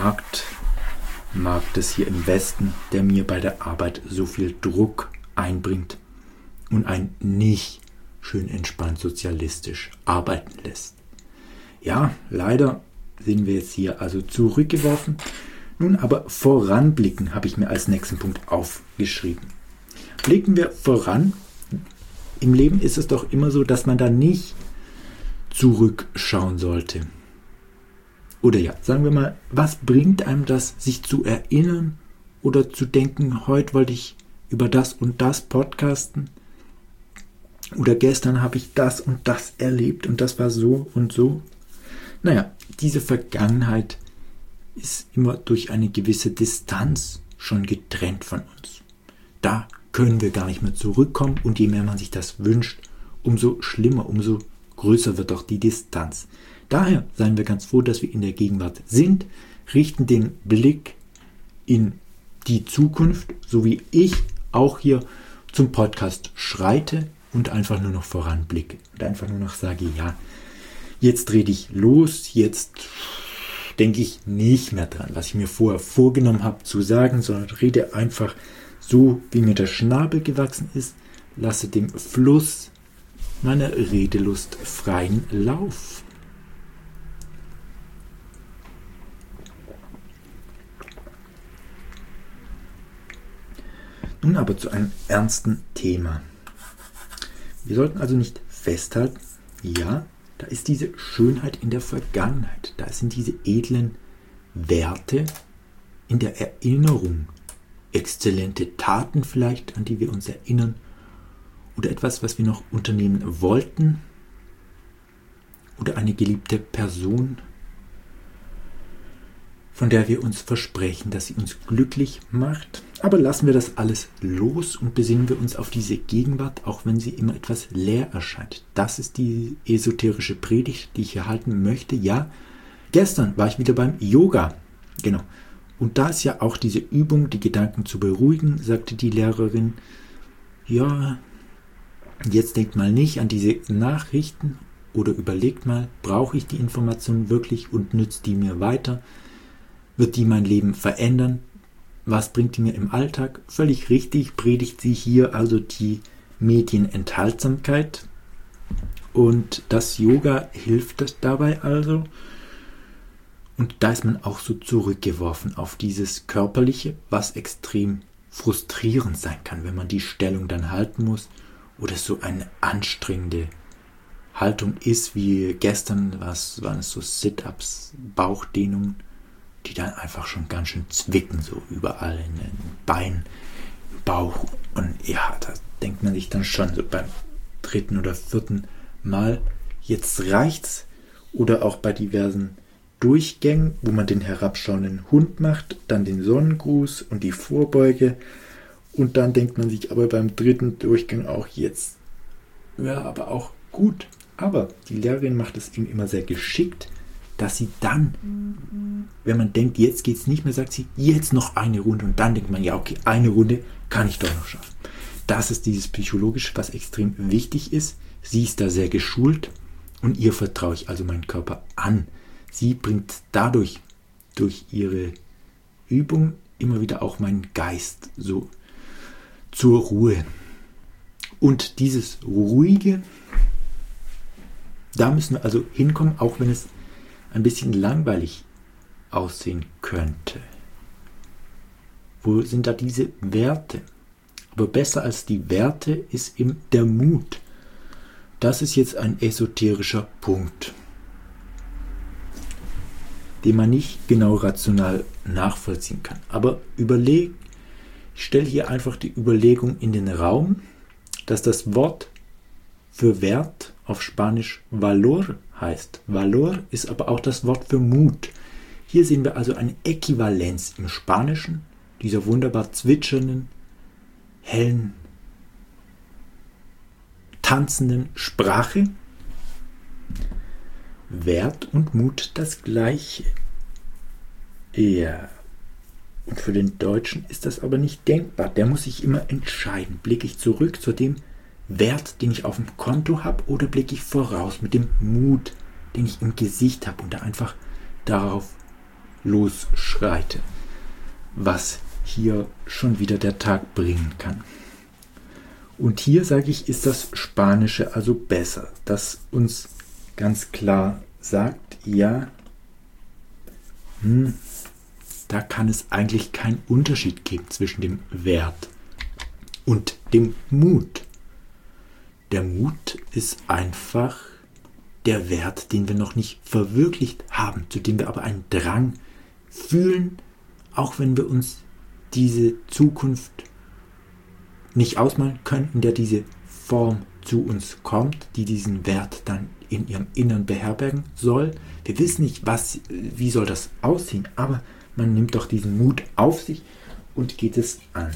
S1: Marktes hier im Westen, der mir bei der Arbeit so viel Druck einbringt und einen nicht schön entspannt sozialistisch arbeiten lässt. Ja, leider sind wir jetzt hier also zurückgeworfen. Nun aber voranblicken habe ich mir als nächsten Punkt aufgeschrieben. Blicken wir voran. Im Leben ist es doch immer so, dass man da nicht zurückschauen sollte. Oder ja, sagen wir mal, was bringt einem das, sich zu erinnern oder zu denken, heute wollte ich über das und das podcasten oder gestern habe ich das und das erlebt und das war so und so. Naja, diese Vergangenheit ist immer durch eine gewisse Distanz schon getrennt von uns. Da können wir gar nicht mehr zurückkommen und je mehr man sich das wünscht, umso schlimmer, umso größer wird auch die Distanz. Daher seien wir ganz froh, dass wir in der Gegenwart sind, richten den Blick in die Zukunft, so wie ich auch hier zum Podcast schreite und einfach nur noch voranblicke und einfach nur noch sage, ja, jetzt rede ich los, jetzt denke ich nicht mehr dran, was ich mir vorher vorgenommen habe zu sagen, sondern rede einfach so, wie mir der Schnabel gewachsen ist, lasse dem Fluss meiner Redelust freien Lauf. Nun aber zu einem ernsten Thema. Wir sollten also nicht festhalten, ja, da ist diese Schönheit in der Vergangenheit, da sind diese edlen Werte in der Erinnerung, exzellente Taten vielleicht, an die wir uns erinnern, oder etwas, was wir noch unternehmen wollten, oder eine geliebte Person, von der wir uns versprechen, dass sie uns glücklich macht. Aber lassen wir das alles los und besinnen wir uns auf diese Gegenwart, auch wenn sie immer etwas leer erscheint. Das ist die esoterische Predigt, die ich hier halten möchte. Ja, gestern war ich wieder beim Yoga. Genau. Und da ist ja auch diese Übung, die Gedanken zu beruhigen, sagte die Lehrerin. Ja, jetzt denkt mal nicht an diese Nachrichten oder überlegt mal, brauche ich die Information wirklich und nützt die mir weiter? Wird die mein Leben verändern? Was bringt die mir im Alltag? Völlig richtig predigt sie hier also die Medienenthaltsamkeit. Und das Yoga hilft dabei also. Und da ist man auch so zurückgeworfen auf dieses Körperliche, was extrem frustrierend sein kann, wenn man die Stellung dann halten muss oder so eine anstrengende Haltung ist, wie gestern, was waren es so Sit-Ups, Bauchdehnungen, die dann einfach schon ganz schön zwicken, so überall in den Beinen, im Bauch. Und ja, da denkt man sich dann schon so beim 3. oder 4. Mal, jetzt reicht's. Oder auch bei diversen Durchgängen, wo man den herabschauenden Hund macht, dann den Sonnengruß und die Vorbeuge. Und dann denkt man sich aber beim 3. Durchgang auch jetzt, ja, aber auch gut. Aber die Lehrerin macht es eben immer sehr geschickt, dass sie dann, wenn man denkt, jetzt geht es nicht mehr, sagt sie, jetzt noch eine Runde. Und dann denkt man, ja, okay, eine Runde kann ich doch noch schaffen. Das ist dieses Psychologische, was extrem wichtig ist. Sie ist da sehr geschult und ihr vertraue ich also meinen Körper an. Sie bringt dadurch, durch ihre Übung, immer wieder auch meinen Geist so zur Ruhe. Und dieses Ruhige, da müssen wir also hinkommen, auch wenn es ein bisschen langweilig aussehen könnte. Wo sind da diese Werte? Aber besser als die Werte ist eben der Mut. Das ist jetzt ein esoterischer Punkt, den man nicht genau rational nachvollziehen kann. Aber ich stelle hier einfach die Überlegung in den Raum, dass das Wort für Wert auf Spanisch Valor heißt. Valor ist aber auch das Wort für Mut. Hier sehen wir also eine Äquivalenz im Spanischen, dieser wunderbar zwitschernden, hellen, tanzenden Sprache. Wert und Mut das Gleiche. Ja. Und für den Deutschen ist das aber nicht denkbar. Der muss sich immer entscheiden. Blicke ich zurück zu dem Wert, den ich auf dem Konto habe, oder blicke ich voraus mit dem Mut, den ich im Gesicht habe und da einfach darauf losschreite, was hier schon wieder der Tag bringen kann. Und hier, sage ich, ist das Spanische also besser, das uns ganz klar sagt, ja, da kann es eigentlich keinen Unterschied geben zwischen dem Wert und dem Mut. Der Mut ist einfach der Wert, den wir noch nicht verwirklicht haben, zu dem wir aber einen Drang fühlen, auch wenn wir uns diese Zukunft nicht ausmalen können, in der diese Form zu uns kommt, die diesen Wert dann in ihrem Innern beherbergen soll. Wir wissen nicht, wie soll das aussehen, aber man nimmt doch diesen Mut auf sich und geht es an.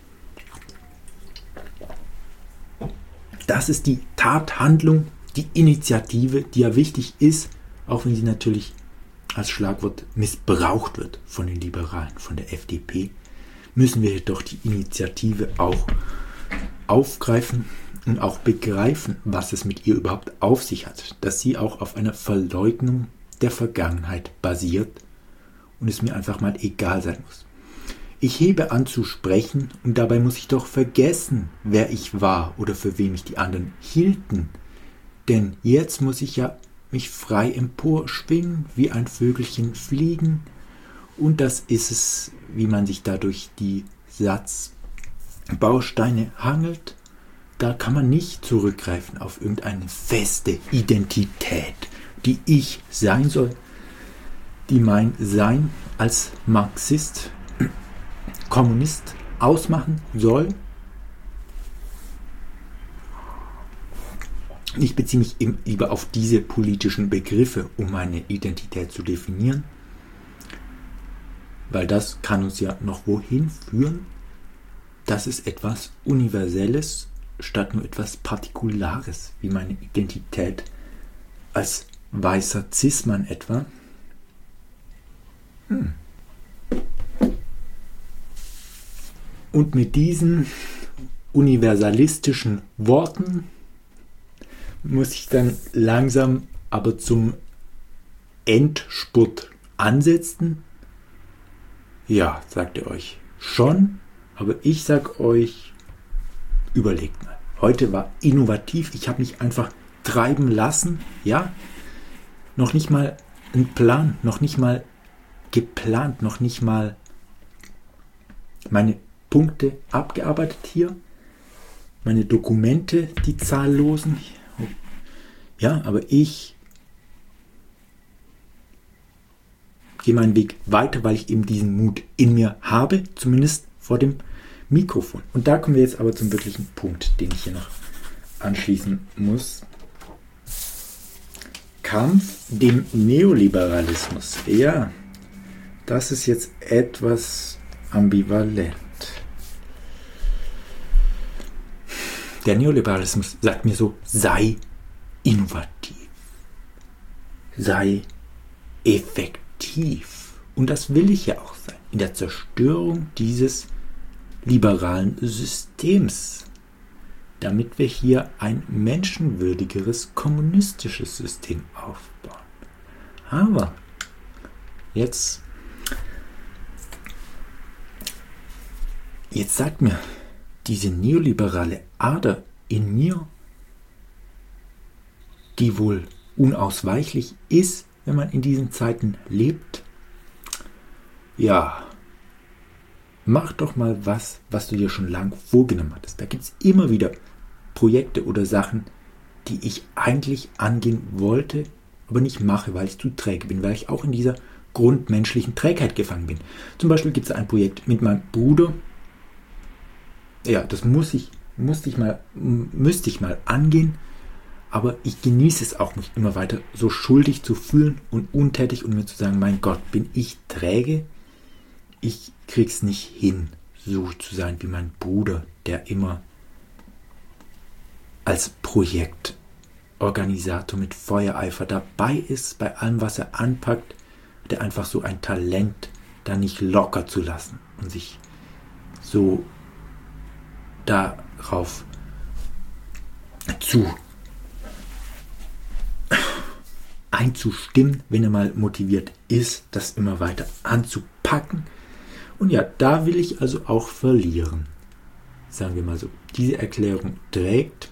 S1: Das ist die Tathandlung, die Initiative, die ja wichtig ist, auch wenn sie natürlich als Schlagwort missbraucht wird von den Liberalen, von der FDP, müssen wir jedoch die Initiative auch aufgreifen und auch begreifen, was es mit ihr überhaupt auf sich hat, dass sie auch auf einer Verleugnung der Vergangenheit basiert und es mir einfach mal egal sein muss. Ich hebe an zu sprechen und dabei muss ich doch vergessen, wer ich war oder für wen mich die anderen hielten. Denn jetzt muss ich ja mich frei emporschwingen, wie ein Vögelchen fliegen. Und das ist es, wie man sich da durch die Satzbausteine hangelt. Da kann man nicht zurückgreifen auf irgendeine feste Identität, die ich sein soll, die mein Sein als Marxist, Kommunist ausmachen soll. Ich beziehe mich lieber auf diese politischen Begriffe, um meine Identität zu definieren, weil das kann uns ja noch wohin führen, dass es etwas Universelles statt nur etwas Partikulares, wie meine Identität als weißer Cis-Mann etwa. Und mit diesen universalistischen Worten muss ich dann langsam aber zum Endspurt ansetzen. Ja, sagt ihr euch schon, aber ich sag euch, überlegt mal. Heute war innovativ, ich habe mich einfach treiben lassen, ja, noch nicht mal ein Plan, noch nicht mal geplant, noch nicht mal meine Punkte abgearbeitet hier, meine Dokumente, die zahllosen. Ja, aber ich gehe meinen Weg weiter, weil ich eben diesen Mut in mir habe, zumindest vor dem Mikrofon. Und da kommen wir jetzt aber zum wirklichen Punkt, den ich hier noch anschließen muss. Kampf dem Neoliberalismus. Ja, das ist jetzt etwas ambivalent. Der Neoliberalismus sagt mir so, sei innovativ, sei effektiv. Und das will ich ja auch sein, in der Zerstörung dieses liberalen Systems, damit wir hier ein menschenwürdigeres kommunistisches System aufbauen. Aber jetzt sagt mir diese neoliberale Ader in mir, die wohl unausweichlich ist, wenn man in diesen Zeiten lebt, ja, mach doch mal was du dir schon lange vorgenommen hattest. Da gibt es immer wieder Projekte oder Sachen, die ich eigentlich angehen wollte, aber nicht mache, weil ich zu träge bin, weil ich auch in dieser grundmenschlichen Trägheit gefangen bin. Zum Beispiel gibt es ein Projekt mit meinem Bruder. Ja, das müsste ich mal angehen, aber ich genieße es auch, mich immer weiter so schuldig zu fühlen und untätig und mir zu sagen, mein Gott, bin ich träge? Ich krieg's nicht hin, so zu sein wie mein Bruder, der immer als Projektorganisator mit Feuereifer dabei ist, bei allem, was er anpackt, der einfach so ein Talent, da nicht locker zu lassen und sich so darauf einzustimmen, wenn er mal motiviert ist, das immer weiter anzupacken. Und ja, da will ich also auch verlieren. Sagen wir mal so, diese Erklärung trägt,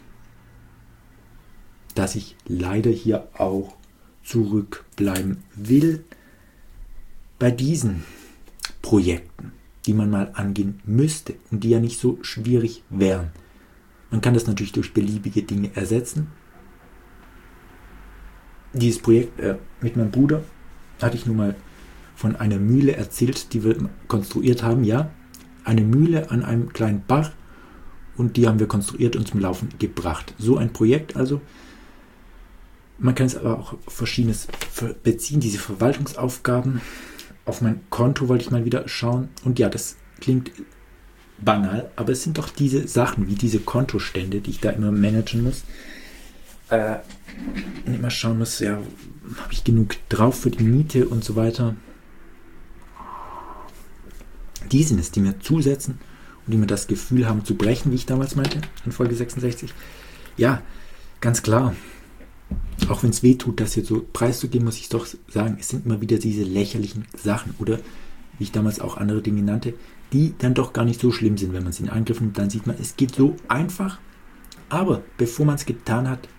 S1: dass ich leider hier auch zurückbleiben will bei diesen Projekten, die man mal angehen müsste und die ja nicht so schwierig wären. Man kann das natürlich durch beliebige Dinge ersetzen. Dieses Projekt mit meinem Bruder hatte ich nun mal von einer Mühle erzählt, die wir konstruiert haben. Ja, eine Mühle an einem kleinen Bach und die haben wir konstruiert und zum Laufen gebracht. So ein Projekt also. Man kann es aber auch auf Verschiedenes beziehen, diese Verwaltungsaufgaben. Auf mein Konto wollte ich mal wieder schauen. Und ja, das klingt banal, aber es sind doch diese Sachen, wie diese Kontostände, die ich da immer managen muss. Und immer schauen muss, ja, habe ich genug drauf für die Miete und so weiter. Die sind es, die mir zusetzen und die mir das Gefühl haben zu brechen, wie ich damals meinte, in Folge 66. Ja, ganz klar. Auch wenn es weh tut, das hier so preiszugeben, muss ich doch sagen, es sind immer wieder diese lächerlichen Sachen oder, wie ich damals auch andere Dinge nannte, die dann doch gar nicht so schlimm sind, wenn man sie in Angriff nimmt. Dann sieht man, es geht so einfach, aber bevor man es getan hat,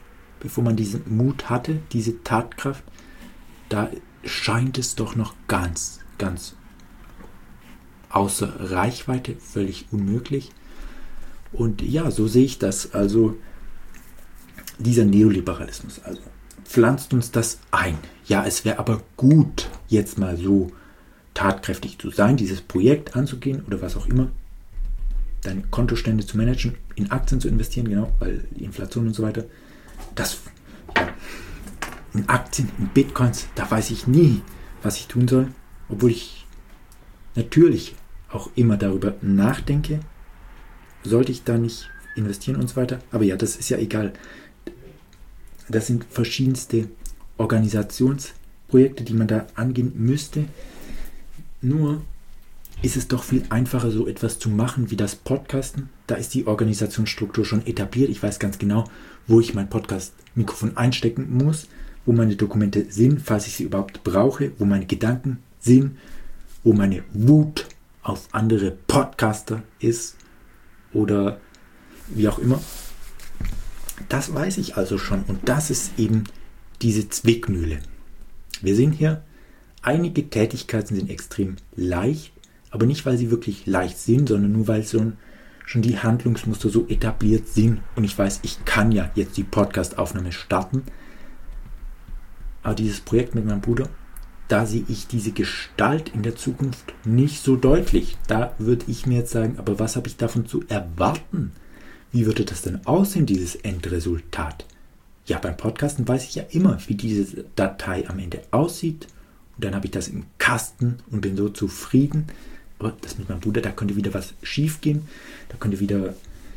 S1: bevor man diesen Mut hatte, diese Tatkraft, da scheint es doch noch ganz, ganz außer Reichweite, völlig unmöglich. Und ja, so sehe ich das. Also dieser Neoliberalismus, also pflanzt uns das ein. Ja, es wäre aber gut, jetzt mal so tatkräftig zu sein, dieses Projekt anzugehen oder was auch immer, deine Kontostände zu managen, in Aktien zu investieren, genau, weil die Inflation und so weiter, das, ja, in Aktien, in Bitcoins, da weiß ich nie, was ich tun soll, obwohl ich natürlich auch immer darüber nachdenke, sollte ich da nicht investieren und so weiter, aber ja, das ist ja egal. Das sind verschiedenste Organisationsprojekte, die man da angehen müsste. Nur ist es doch viel einfacher, so etwas zu machen wie das Podcasten. Da ist die Organisationsstruktur schon etabliert. Ich weiß ganz genau, wo ich mein Podcast-Mikrofon einstecken muss, wo meine Dokumente sind, falls ich sie überhaupt brauche, wo meine Gedanken sind, wo meine Wut auf andere Podcaster ist oder wie auch immer. Das weiß ich also schon und das ist eben diese Zwickmühle. Wir sehen hier, einige Tätigkeiten sind extrem leicht, aber nicht, weil sie wirklich leicht sind, sondern nur, weil schon die Handlungsmuster so etabliert sind und ich weiß, ich kann ja jetzt die Podcast-Aufnahme starten, aber dieses Projekt mit meinem Bruder, da sehe ich diese Gestalt in der Zukunft nicht so deutlich. Da würde ich mir jetzt sagen, aber was habe ich davon zu erwarten? Wie würde das denn aussehen, dieses Endresultat? Ja, beim Podcasten weiß ich ja immer, wie diese Datei am Ende aussieht. Und dann habe ich das im Kasten und bin so zufrieden. Aber das mit meinem Bruder, da könnte wieder was schief gehen. Da könnte wieder,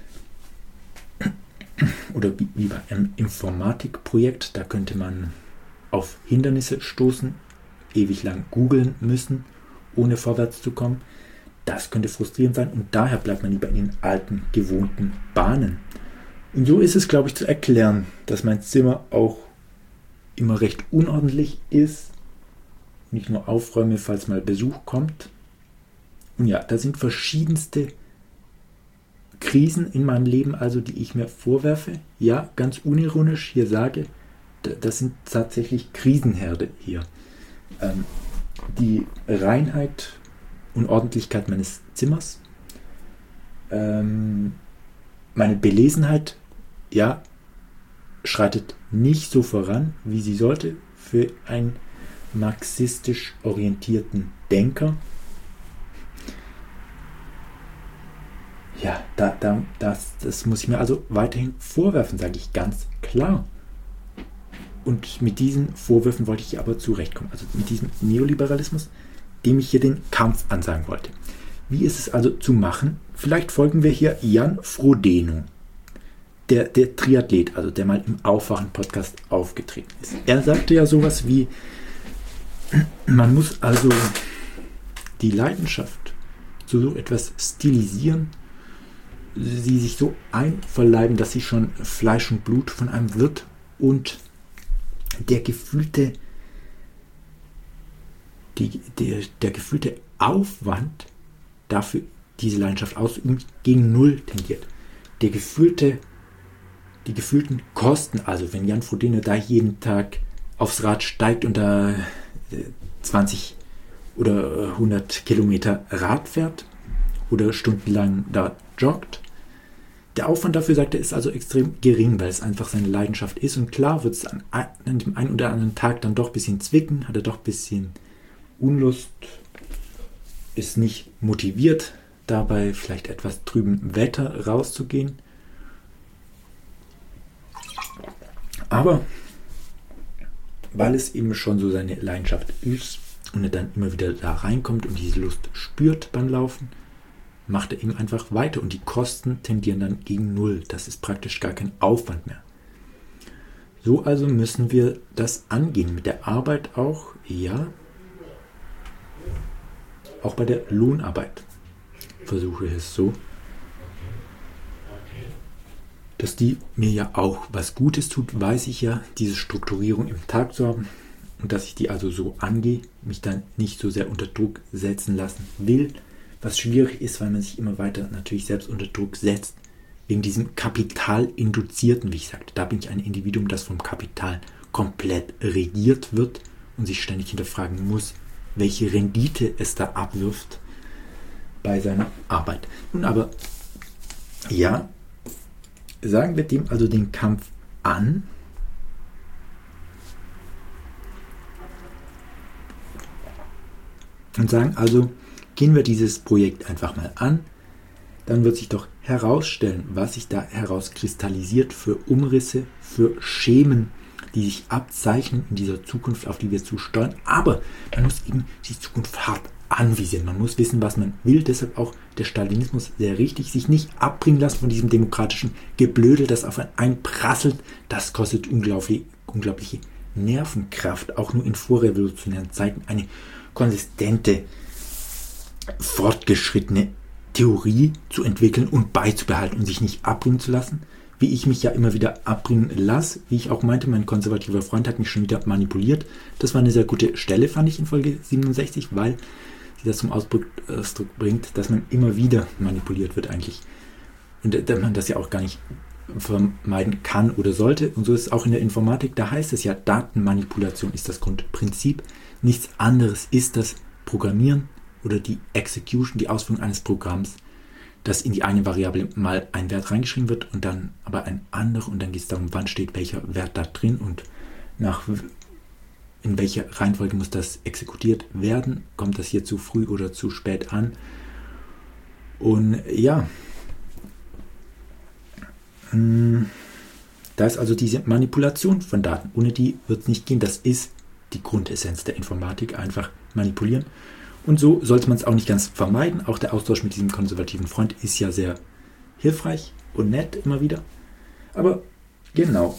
S1: oder wie bei einem Informatikprojekt, da könnte man auf Hindernisse stoßen, ewig lang googeln müssen, ohne vorwärts zu kommen. Das könnte frustrierend sein und daher bleibt man lieber in den alten, gewohnten Bahnen. Und so ist es, glaube ich, zu erklären, dass mein Zimmer auch immer recht unordentlich ist. Nicht nur aufräume, falls mal Besuch kommt. Und ja, da sind verschiedenste Krisen in meinem Leben, also die ich mir vorwerfe. Ja, ganz unironisch hier sage, das sind tatsächlich Krisenherde hier. Die Reinheit und Ordentlichkeit meines Zimmers, meine Belesenheit, ja, schreitet nicht so voran, wie sie sollte für einen marxistisch orientierten Denker. Ja, das muss ich mir also weiterhin vorwerfen, sage ich ganz klar. Und mit diesen Vorwürfen wollte ich aber zurechtkommen. Also mit diesem Neoliberalismus, dem ich hier den Kampf ansagen wollte. Wie ist es also zu machen? Vielleicht folgen wir hier Jan Frodeno, der Triathlet, also der mal im Aufwachen-Podcast aufgetreten ist. Er sagte ja sowas wie, man muss also die Leidenschaft zu so etwas stilisieren, sie sich so einverleiben, dass sie schon Fleisch und Blut von einem wird und der gefühlte Aufwand dafür, diese Leidenschaft auszuüben, gegen Null tendiert. Die gefühlten Kosten, also wenn Jan Frodeno da jeden Tag aufs Rad steigt und da 20 oder 100 Kilometer Rad fährt oder stundenlang da joggt, der Aufwand dafür, sagt er, ist also extrem gering, weil es einfach seine Leidenschaft ist. Und klar wird es an dem einen oder anderen Tag dann doch ein bisschen zwicken, hat er doch ein bisschen Unlust, ist nicht motiviert, dabei vielleicht etwas trüben Wetter rauszugehen. Aber weil es eben schon so seine Leidenschaft ist und er dann immer wieder da reinkommt und diese Lust spürt beim Laufen, macht er eben einfach weiter und die Kosten tendieren dann gegen Null. Das ist praktisch gar kein Aufwand mehr. So also müssen wir das angehen. Mit der Arbeit auch, ja. Auch bei der Lohnarbeit versuche ich es so, dass die mir ja auch was Gutes tut, weiß ich ja, diese Strukturierung im Tag zu haben und dass ich die also so angehe, mich dann nicht so sehr unter Druck setzen lassen will, was schwierig ist, weil man sich immer weiter natürlich selbst unter Druck setzt, wegen diesem kapitalinduzierten, wie ich sagte. Da bin ich ein Individuum, das vom Kapital komplett regiert wird und sich ständig hinterfragen muss, welche Rendite es da abwirft bei seiner Arbeit. Nun aber, ja, sagen wir dem also den Kampf an. Und sagen also, gehen wir dieses Projekt einfach mal an, dann wird sich doch herausstellen, was sich da herauskristallisiert für Umrisse, für Schemen, die sich abzeichnen in dieser Zukunft, auf die wir zusteuern. Aber man muss eben die Zukunft hart anvisieren. Man muss wissen, was man will. Deshalb auch der Stalinismus sehr richtig. Sich nicht abbringen lassen von diesem demokratischen Geblödel, das auf einen einprasselt. Das kostet unglaubliche Nervenkraft. Auch nur in vorrevolutionären Zeiten eine konsistente, fortgeschrittene Theorie zu entwickeln und beizubehalten und sich nicht abbringen zu lassen. Wie ich mich ja immer wieder abbringen lasse, wie ich auch meinte, mein konservativer Freund hat mich schon wieder manipuliert. Das war eine sehr gute Stelle, fand ich in Folge 67, weil sie das zum Ausdruck bringt, dass man immer wieder manipuliert wird eigentlich. Und dass man das ja auch gar nicht vermeiden kann oder sollte. Und so ist es auch in der Informatik. Da heißt es ja, Datenmanipulation ist das Grundprinzip. Nichts anderes ist das Programmieren oder die Execution, die Ausführung eines Programms, dass in die eine Variable mal ein Wert reingeschrieben wird und dann aber ein anderer und dann geht es darum, wann steht welcher Wert da drin und in welcher Reihenfolge muss das exekutiert werden, kommt das hier zu früh oder zu spät an. Und ja, da ist also diese Manipulation von Daten, ohne die wird es nicht gehen, das ist die Grundessenz der Informatik, einfach manipulieren. Und so sollte man es auch nicht ganz vermeiden. Auch der Austausch mit diesem konservativen Freund ist ja sehr hilfreich und nett immer wieder. Aber genau.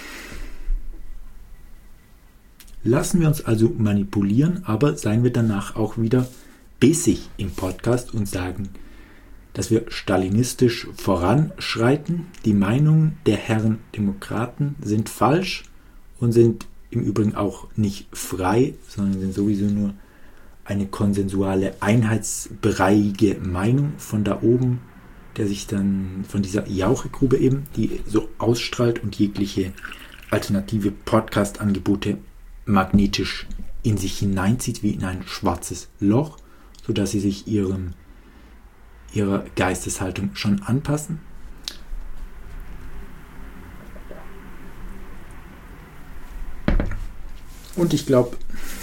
S1: Lassen wir uns also manipulieren, aber seien wir danach auch wieder bissig im Podcast und sagen, dass wir stalinistisch voranschreiten. Die Meinungen der Herren Demokraten sind falsch und sind im Übrigen auch nicht frei, sondern sind sowieso nur eine konsensuale, einheitsbreiige Meinung von da oben, der sich dann von dieser Jauchegrube eben, die so ausstrahlt und jegliche alternative Podcast-Angebote magnetisch in sich hineinzieht, wie in ein schwarzes Loch, sodass sie sich ihrer Geisteshaltung schon anpassen. Und ich glaube,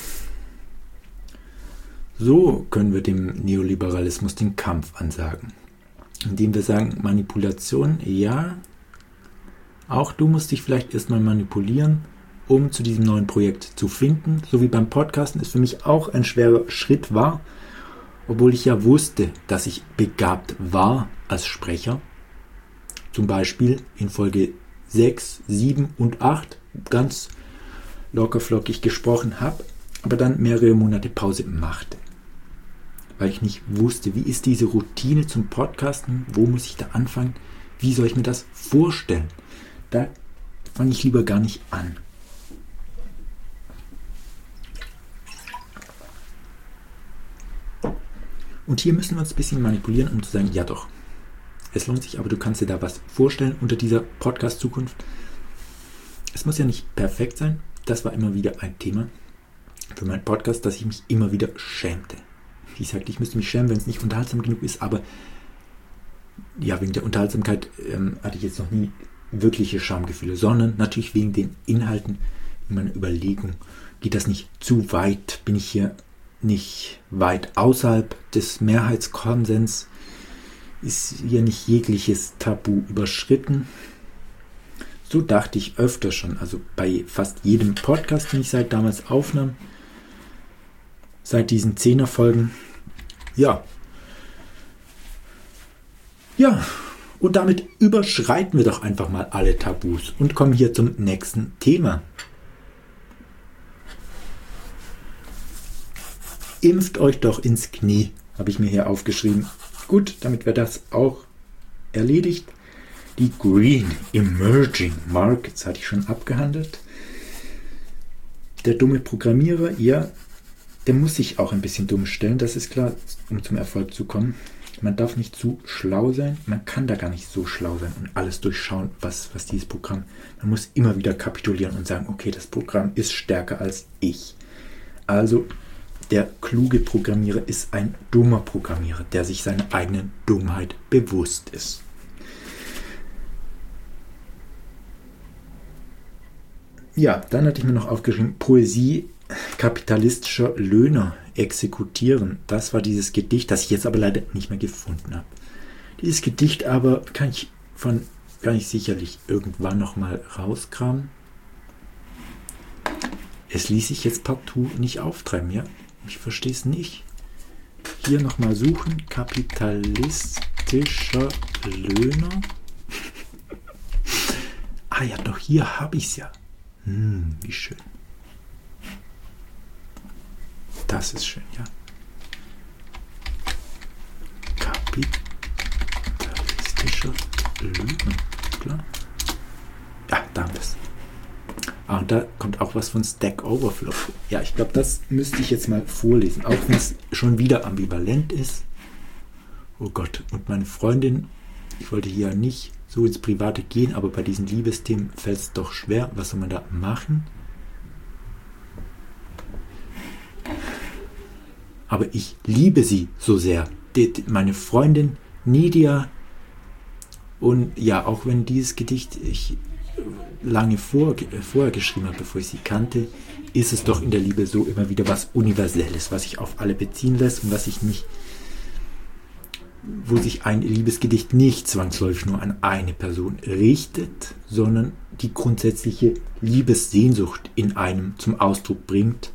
S1: so können wir dem Neoliberalismus den Kampf ansagen. Indem wir sagen, Manipulation, ja, auch du musst dich vielleicht erstmal manipulieren, um zu diesem neuen Projekt zu finden. So wie beim Podcasten ist für mich auch ein schwerer Schritt war, obwohl ich ja wusste, dass ich begabt war als Sprecher. Zum Beispiel in Folge 6, 7 und 8 ganz lockerflockig gesprochen habe, aber dann mehrere Monate Pause machte. Weil ich nicht wusste, wie ist diese Routine zum Podcasten, wo muss ich da anfangen, wie soll ich mir das vorstellen. Da fange ich lieber gar nicht an. Und hier müssen wir uns ein bisschen manipulieren, um zu sagen, ja doch, es lohnt sich, aber du kannst dir da was vorstellen unter dieser Podcast-Zukunft. Es muss ja nicht perfekt sein. Das war immer wieder ein Thema für meinen Podcast, dass ich mich immer wieder schämte. Wie gesagt, ich müsste mich schämen, wenn es nicht unterhaltsam genug ist, aber ja, wegen der Unterhaltsamkeit hatte ich jetzt noch nie wirkliche Schamgefühle, sondern natürlich wegen den Inhalten in meiner Überlegung. Geht das nicht zu weit? Bin ich hier nicht weit außerhalb des Mehrheitskonsens? Ist hier nicht jegliches Tabu überschritten? So dachte ich öfter schon, also bei fast jedem Podcast, den ich seit damals aufnahm, seit diesen 10er-Folgen. Ja, und damit überschreiten wir doch einfach mal alle Tabus und kommen hier zum nächsten Thema. Impft euch doch ins Knie, habe ich mir hier aufgeschrieben. Gut, damit wäre das auch erledigt. Die Green Emerging Markets hatte ich schon abgehandelt. Der dumme Programmierer, ja, der muss sich auch ein bisschen dumm stellen, das ist klar, um zum Erfolg zu kommen. Man darf nicht zu schlau sein. Man kann da gar nicht so schlau sein und alles durchschauen, was dieses Programm. Man muss immer wieder kapitulieren und sagen, okay, das Programm ist stärker als ich. Also der kluge Programmierer ist ein dummer Programmierer, der sich seiner eigenen Dummheit bewusst ist. Ja, dann hatte ich mir noch aufgeschrieben, Poesie kapitalistischer Löhner exekutieren. Das war dieses Gedicht, das ich jetzt aber leider nicht mehr gefunden habe. Dieses Gedicht aber kann ich sicherlich irgendwann nochmal rauskramen. Es ließ sich jetzt partout nicht auftreiben, ja? Ich verstehe es nicht. Hier nochmal suchen. Kapitalistischer Löhner. Ah ja, doch, hier habe ich es ja. Wie schön. Das ist schön, ja. Kapitalistischer Löhner. Klar. Ja, da haben wir es. Ah, und da kommt auch was von Stack Overflow. Ja, ich glaube, das müsste ich jetzt mal vorlesen, auch wenn es schon wieder ambivalent ist. Oh Gott, und meine Freundin, ich wollte hier ja nicht so ins Private gehen, aber bei diesen Liebesthemen fällt es doch schwer. Was soll man da machen? Aber ich liebe sie so sehr. Meine Freundin Nidia. Und ja, auch wenn dieses Gedicht ich lange vorher geschrieben habe, bevor ich sie kannte, ist es doch in der Liebe so immer wieder was Universelles, was sich auf alle beziehen lässt und wo sich ein Liebesgedicht nicht zwangsläufig nur an eine Person richtet, sondern die grundsätzliche Liebessehnsucht in einem zum Ausdruck bringt.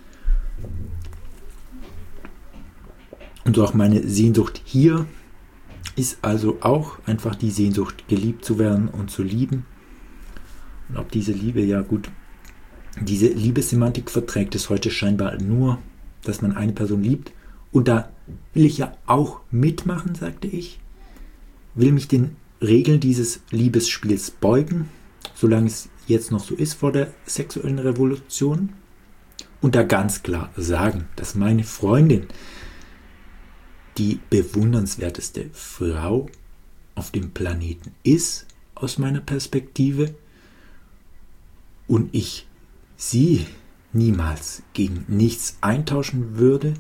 S1: Und auch meine Sehnsucht hier ist also auch einfach die Sehnsucht, geliebt zu werden und zu lieben. Und ob diese Liebe, ja gut, diese Liebessemantik verträgt es heute scheinbar nur, dass man eine Person liebt. Und da will ich ja auch mitmachen, sagte ich. Will mich den Regeln dieses Liebesspiels beugen, solange es jetzt noch so ist vor der sexuellen Revolution. Und da ganz klar sagen, dass meine Freundin die bewundernswerteste Frau auf dem Planeten ist, aus meiner Perspektive. Und ich sie niemals gegen nichts eintauschen würde.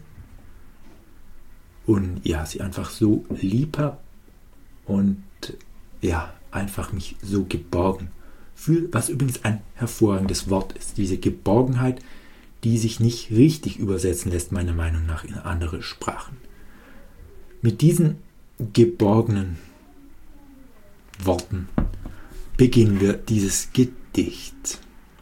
S1: Und ja, sie einfach so lieb habe und ja, einfach mich so geborgen fühle, was übrigens ein hervorragendes Wort ist. Diese Geborgenheit, die sich nicht richtig übersetzen lässt, meiner Meinung nach, in andere Sprachen. Mit diesen geborgenen Worten beginnen wir dieses Gedicht.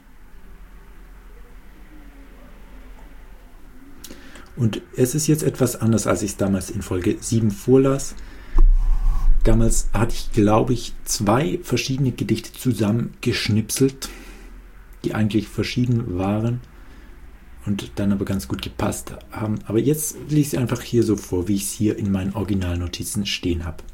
S1: Und es ist jetzt etwas anders, als ich es damals in Folge 7 vorlas. Damals hatte ich, glaube ich, 2 verschiedene Gedichte zusammengeschnipselt, die eigentlich verschieden waren und dann aber ganz gut gepasst haben. Aber jetzt lese ich es einfach hier so vor, wie ich es hier in meinen Originalnotizen stehen habe.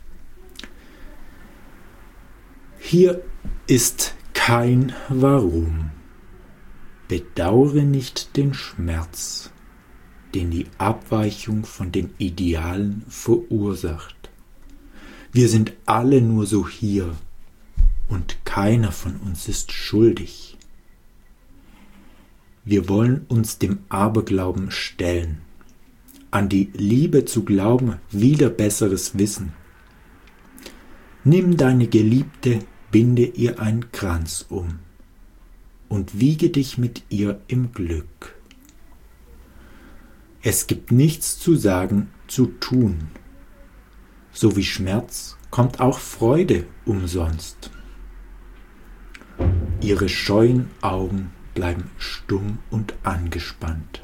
S1: Hier ist kein Warum. Bedauere nicht den Schmerz, den die Abweichung von den Idealen verursacht. Wir sind alle nur so hier und keiner von uns ist schuldig. Wir wollen uns dem Aberglauben stellen, an die Liebe zu glauben, wider besseres Wissen. Nimm deine Geliebte, binde ihr einen Kranz um und wiege dich mit ihr im Glück. Es gibt nichts zu sagen, zu tun. So wie Schmerz kommt auch Freude umsonst. Ihre scheuen Augen bleiben stumm und angespannt.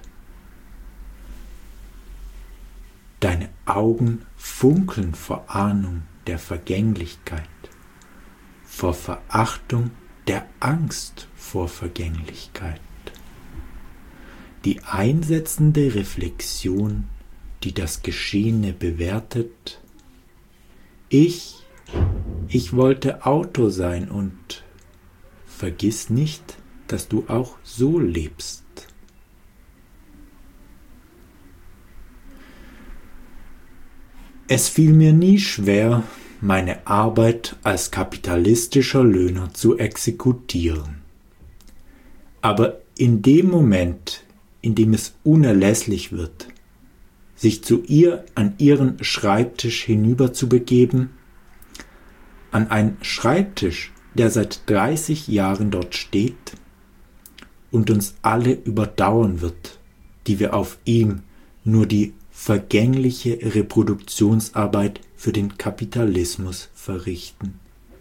S1: Deine Augen funkeln vor Ahnung der Vergänglichkeit, vor Verachtung der Angst vor Vergänglichkeit. Die einsetzende Reflexion, die das Geschehene bewertet. Ich wollte Autor sein und vergiss nicht, dass du auch so lebst. Es fiel mir nie schwer, meine Arbeit als kapitalistischer Löhner zu exekutieren. Aber in dem Moment, in dem es unerlässlich wird, sich zu ihr an ihren Schreibtisch hinüberzubegeben, an einen Schreibtisch, der seit 30 Jahren dort steht und uns alle überdauern wird, die wir auf ihm nur die vergängliche Reproduktionsarbeit für den Kapitalismus verrichten.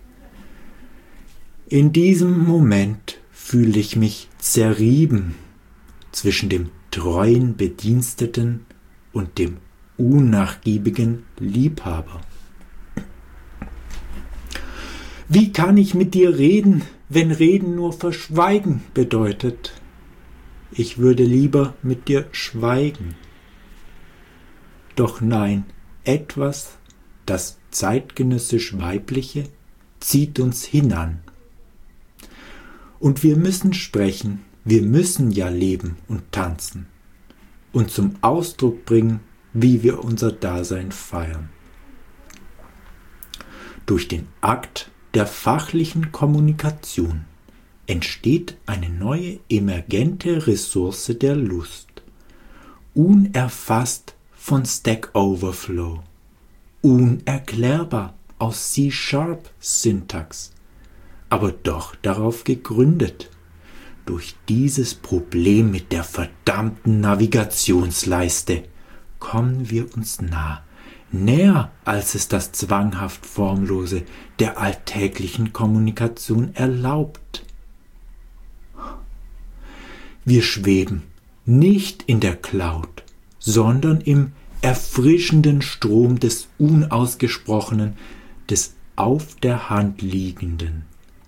S1: In diesem Moment fühle ich mich zerrieben zwischen dem treuen Bediensteten und dem unnachgiebigen Liebhaber. Wie kann ich mit dir reden, wenn Reden nur Verschweigen bedeutet? Ich würde lieber mit dir schweigen. Doch nein, etwas, das zeitgenössisch Weibliche, zieht uns hinan. Und wir müssen sprechen, wir müssen ja leben und tanzen und zum Ausdruck bringen, wie wir unser Dasein feiern. Durch den Akt der fachlichen Kommunikation entsteht eine neue emergente Ressource der Lust, unerfasst von Stack Overflow, unerklärbar aus C#-Syntax, aber doch darauf gegründet. Durch dieses Problem mit der verdammten Navigationsleiste kommen wir uns nah, näher als es das zwanghaft Formlose der alltäglichen Kommunikation erlaubt. Wir schweben nicht in der Cloud, sondern im erfrischenden Strom des Unausgesprochenen, des auf der Hand Liegenden.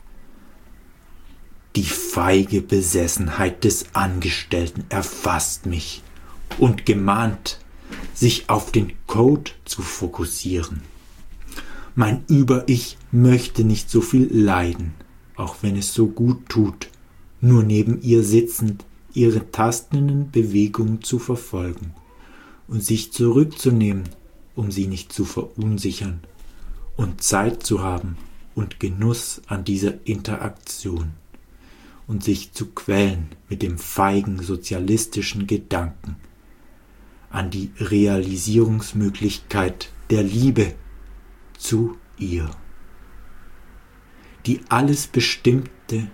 S1: Die feige Besessenheit des Angestellten erfasst mich und gemahnt, sich auf den Code zu fokussieren. Mein Über-Ich möchte nicht so viel leiden, auch wenn es so gut tut, nur neben ihr sitzend ihre tastenden Bewegungen zu verfolgen und sich zurückzunehmen, um sie nicht zu verunsichern und Zeit zu haben und Genuss an dieser Interaktion und sich zu quälen mit dem feigen sozialistischen Gedanken an die Realisierungsmöglichkeit der Liebe zu ihr, die alles Bestimmten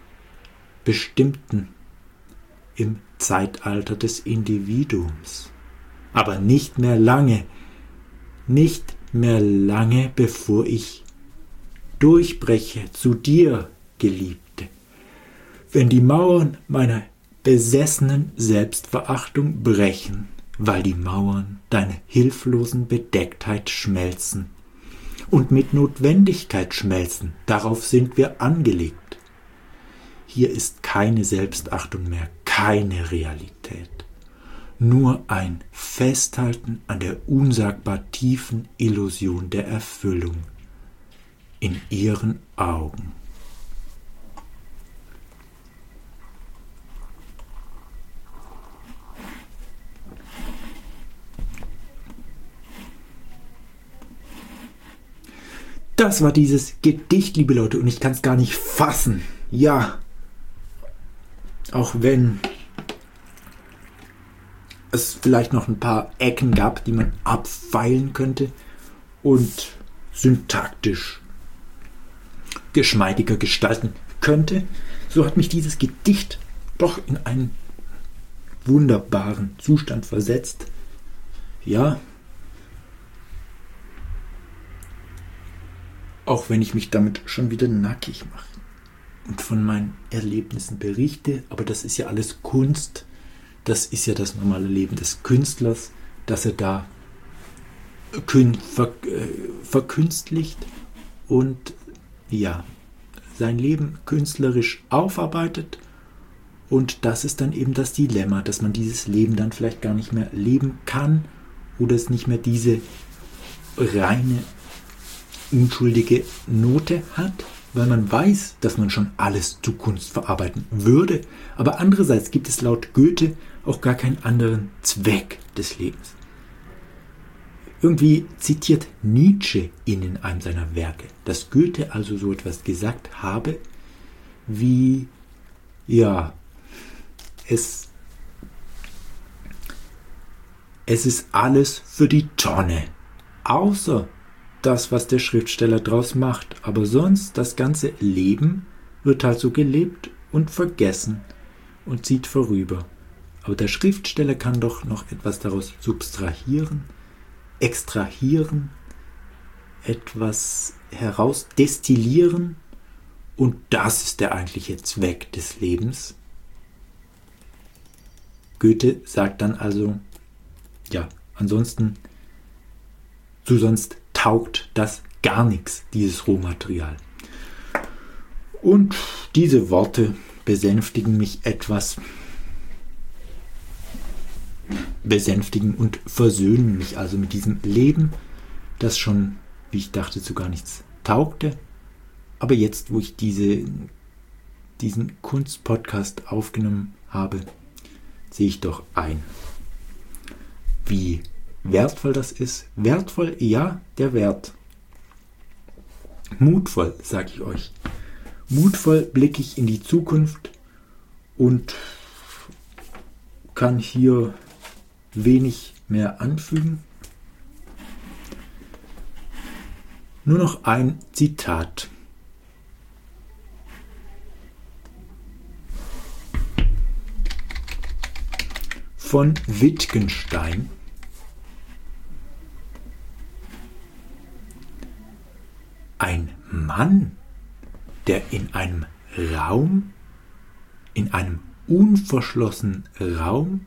S1: im Zeitalter des Individuums, aber nicht mehr lange, bevor ich durchbreche zu dir, Geliebte. Wenn die Mauern meiner besessenen Selbstverachtung brechen, weil die Mauern deiner hilflosen Bedecktheit schmelzen und mit Notwendigkeit schmelzen, darauf sind wir angelegt. Hier ist keine Selbstachtung mehr, keine Realität, nur ein Festhalten an der unsagbar tiefen Illusion der Erfüllung in ihren Augen. Das war dieses Gedicht, liebe Leute, und ich kann es gar nicht fassen. Ja, auch wenn es vielleicht noch ein paar Ecken gab, die man abfeilen könnte und syntaktisch geschmeidiger gestalten könnte, so hat mich dieses Gedicht doch in einen wunderbaren Zustand versetzt. Ja, auch wenn ich mich damit schon wieder nackig mache und von meinen Erlebnissen berichte, aber das ist ja alles Kunst, das ist ja das normale Leben des Künstlers, dass er da verkünstlicht und ja, sein Leben künstlerisch aufarbeitet, und das ist dann eben das Dilemma, dass man dieses Leben dann vielleicht gar nicht mehr leben kann oder es nicht mehr diese reine unschuldige Note hat, weil man weiß, dass man schon alles zu Kunst verarbeiten würde, aber andererseits gibt es laut Goethe auch gar keinen anderen Zweck des Lebens. Irgendwie zitiert Nietzsche ihn in einem seiner Werke, dass Goethe also so etwas gesagt habe, wie, ja, es ist alles für die Tonne, außer das, was der Schriftsteller draus macht, aber sonst das ganze Leben wird halt so gelebt und vergessen und zieht vorüber. Aber der Schriftsteller kann doch noch etwas daraus subtrahieren, extrahieren, etwas herausdestillieren, und das ist der eigentliche Zweck des Lebens. Goethe sagt dann also, ja, ansonsten, sonst taugt das gar nichts, dieses Rohmaterial. Und diese Worte besänftigen mich etwas, besänftigen und versöhnen mich also mit diesem Leben, das schon, wie ich dachte, zu gar nichts taugte. Aber jetzt, wo ich diesen Kunstpodcast aufgenommen habe, sehe ich doch ein, wie wertvoll das ist. Wertvoll, ja, der Wert. Mutvoll, sage ich euch. Mutvoll blicke ich in die Zukunft und kann hier wenig mehr anfügen. Nur noch ein Zitat. Von Wittgenstein. Ein Mann, der in einem unverschlossenen Raum,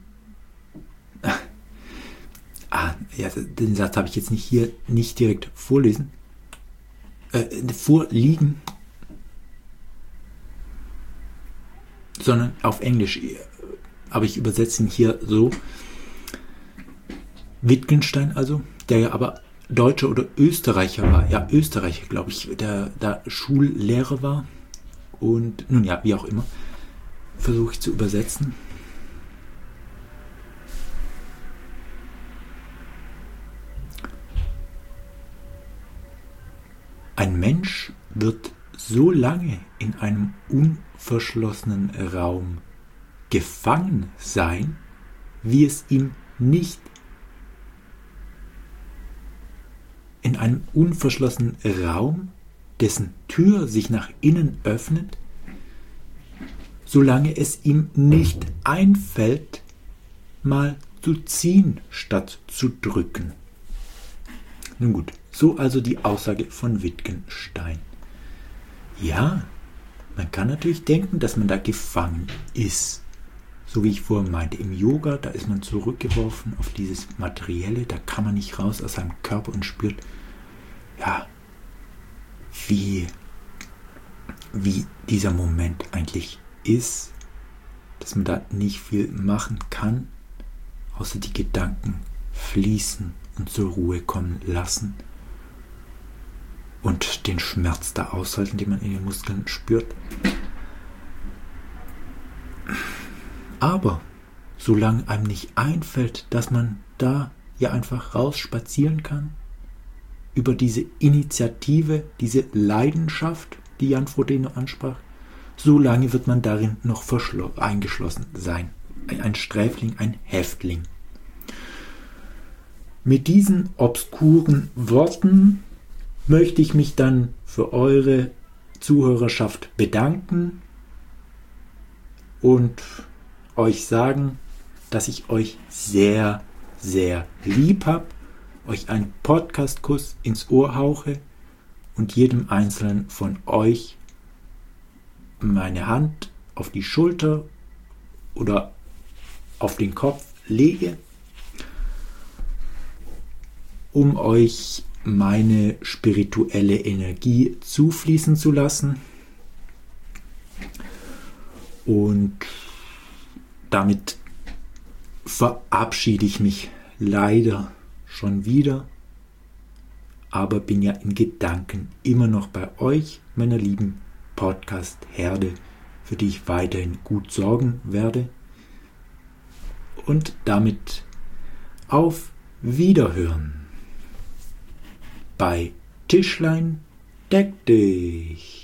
S1: ja, den Satz habe ich jetzt nicht direkt vorliegen, sondern auf Englisch, aber ich übersetze ihn hier so. Wittgenstein also, der ja aber Deutscher oder Österreicher war, ja Österreicher glaube ich, der da Schullehrer war, und nun ja, wie auch immer, versuche ich zu übersetzen. Ein Mensch wird so lange in einem unverschlossenen Raum gefangen sein, wie es ihm nicht in einem unverschlossenen Raum, dessen Tür sich nach innen öffnet, solange es ihm nicht einfällt, mal zu ziehen statt zu drücken. Nun gut, so also die Aussage von Wittgenstein. Ja, man kann natürlich denken, dass man da gefangen ist. So wie ich vorhin meinte, im Yoga, da ist man zurückgeworfen auf dieses Materielle, da kann man nicht raus aus seinem Körper und spürt, ja, wie dieser Moment eigentlich ist, dass man da nicht viel machen kann, außer die Gedanken fließen und zur Ruhe kommen lassen und den Schmerz da aushalten, den man in den Muskeln spürt. Aber solange einem nicht einfällt, dass man da ja einfach rausspazieren kann, über diese Initiative, diese Leidenschaft, die Jan Frodeno ansprach, solange wird man darin noch eingeschlossen sein. Ein Sträfling, ein Häftling. Mit diesen obskuren Worten möchte ich mich dann für eure Zuhörerschaft bedanken und euch sagen, dass ich euch sehr, sehr lieb habe, euch einen Podcast-Kuss ins Ohr hauche und jedem Einzelnen von euch meine Hand auf die Schulter oder auf den Kopf lege, um euch meine spirituelle Energie zufließen zu lassen. Und damit verabschiede ich mich leider schon wieder, aber bin ja in Gedanken immer noch bei euch, meiner lieben Podcast-Herde, für die ich weiterhin gut sorgen werde. Und damit auf Wiederhören. bei Tischlein deck dich.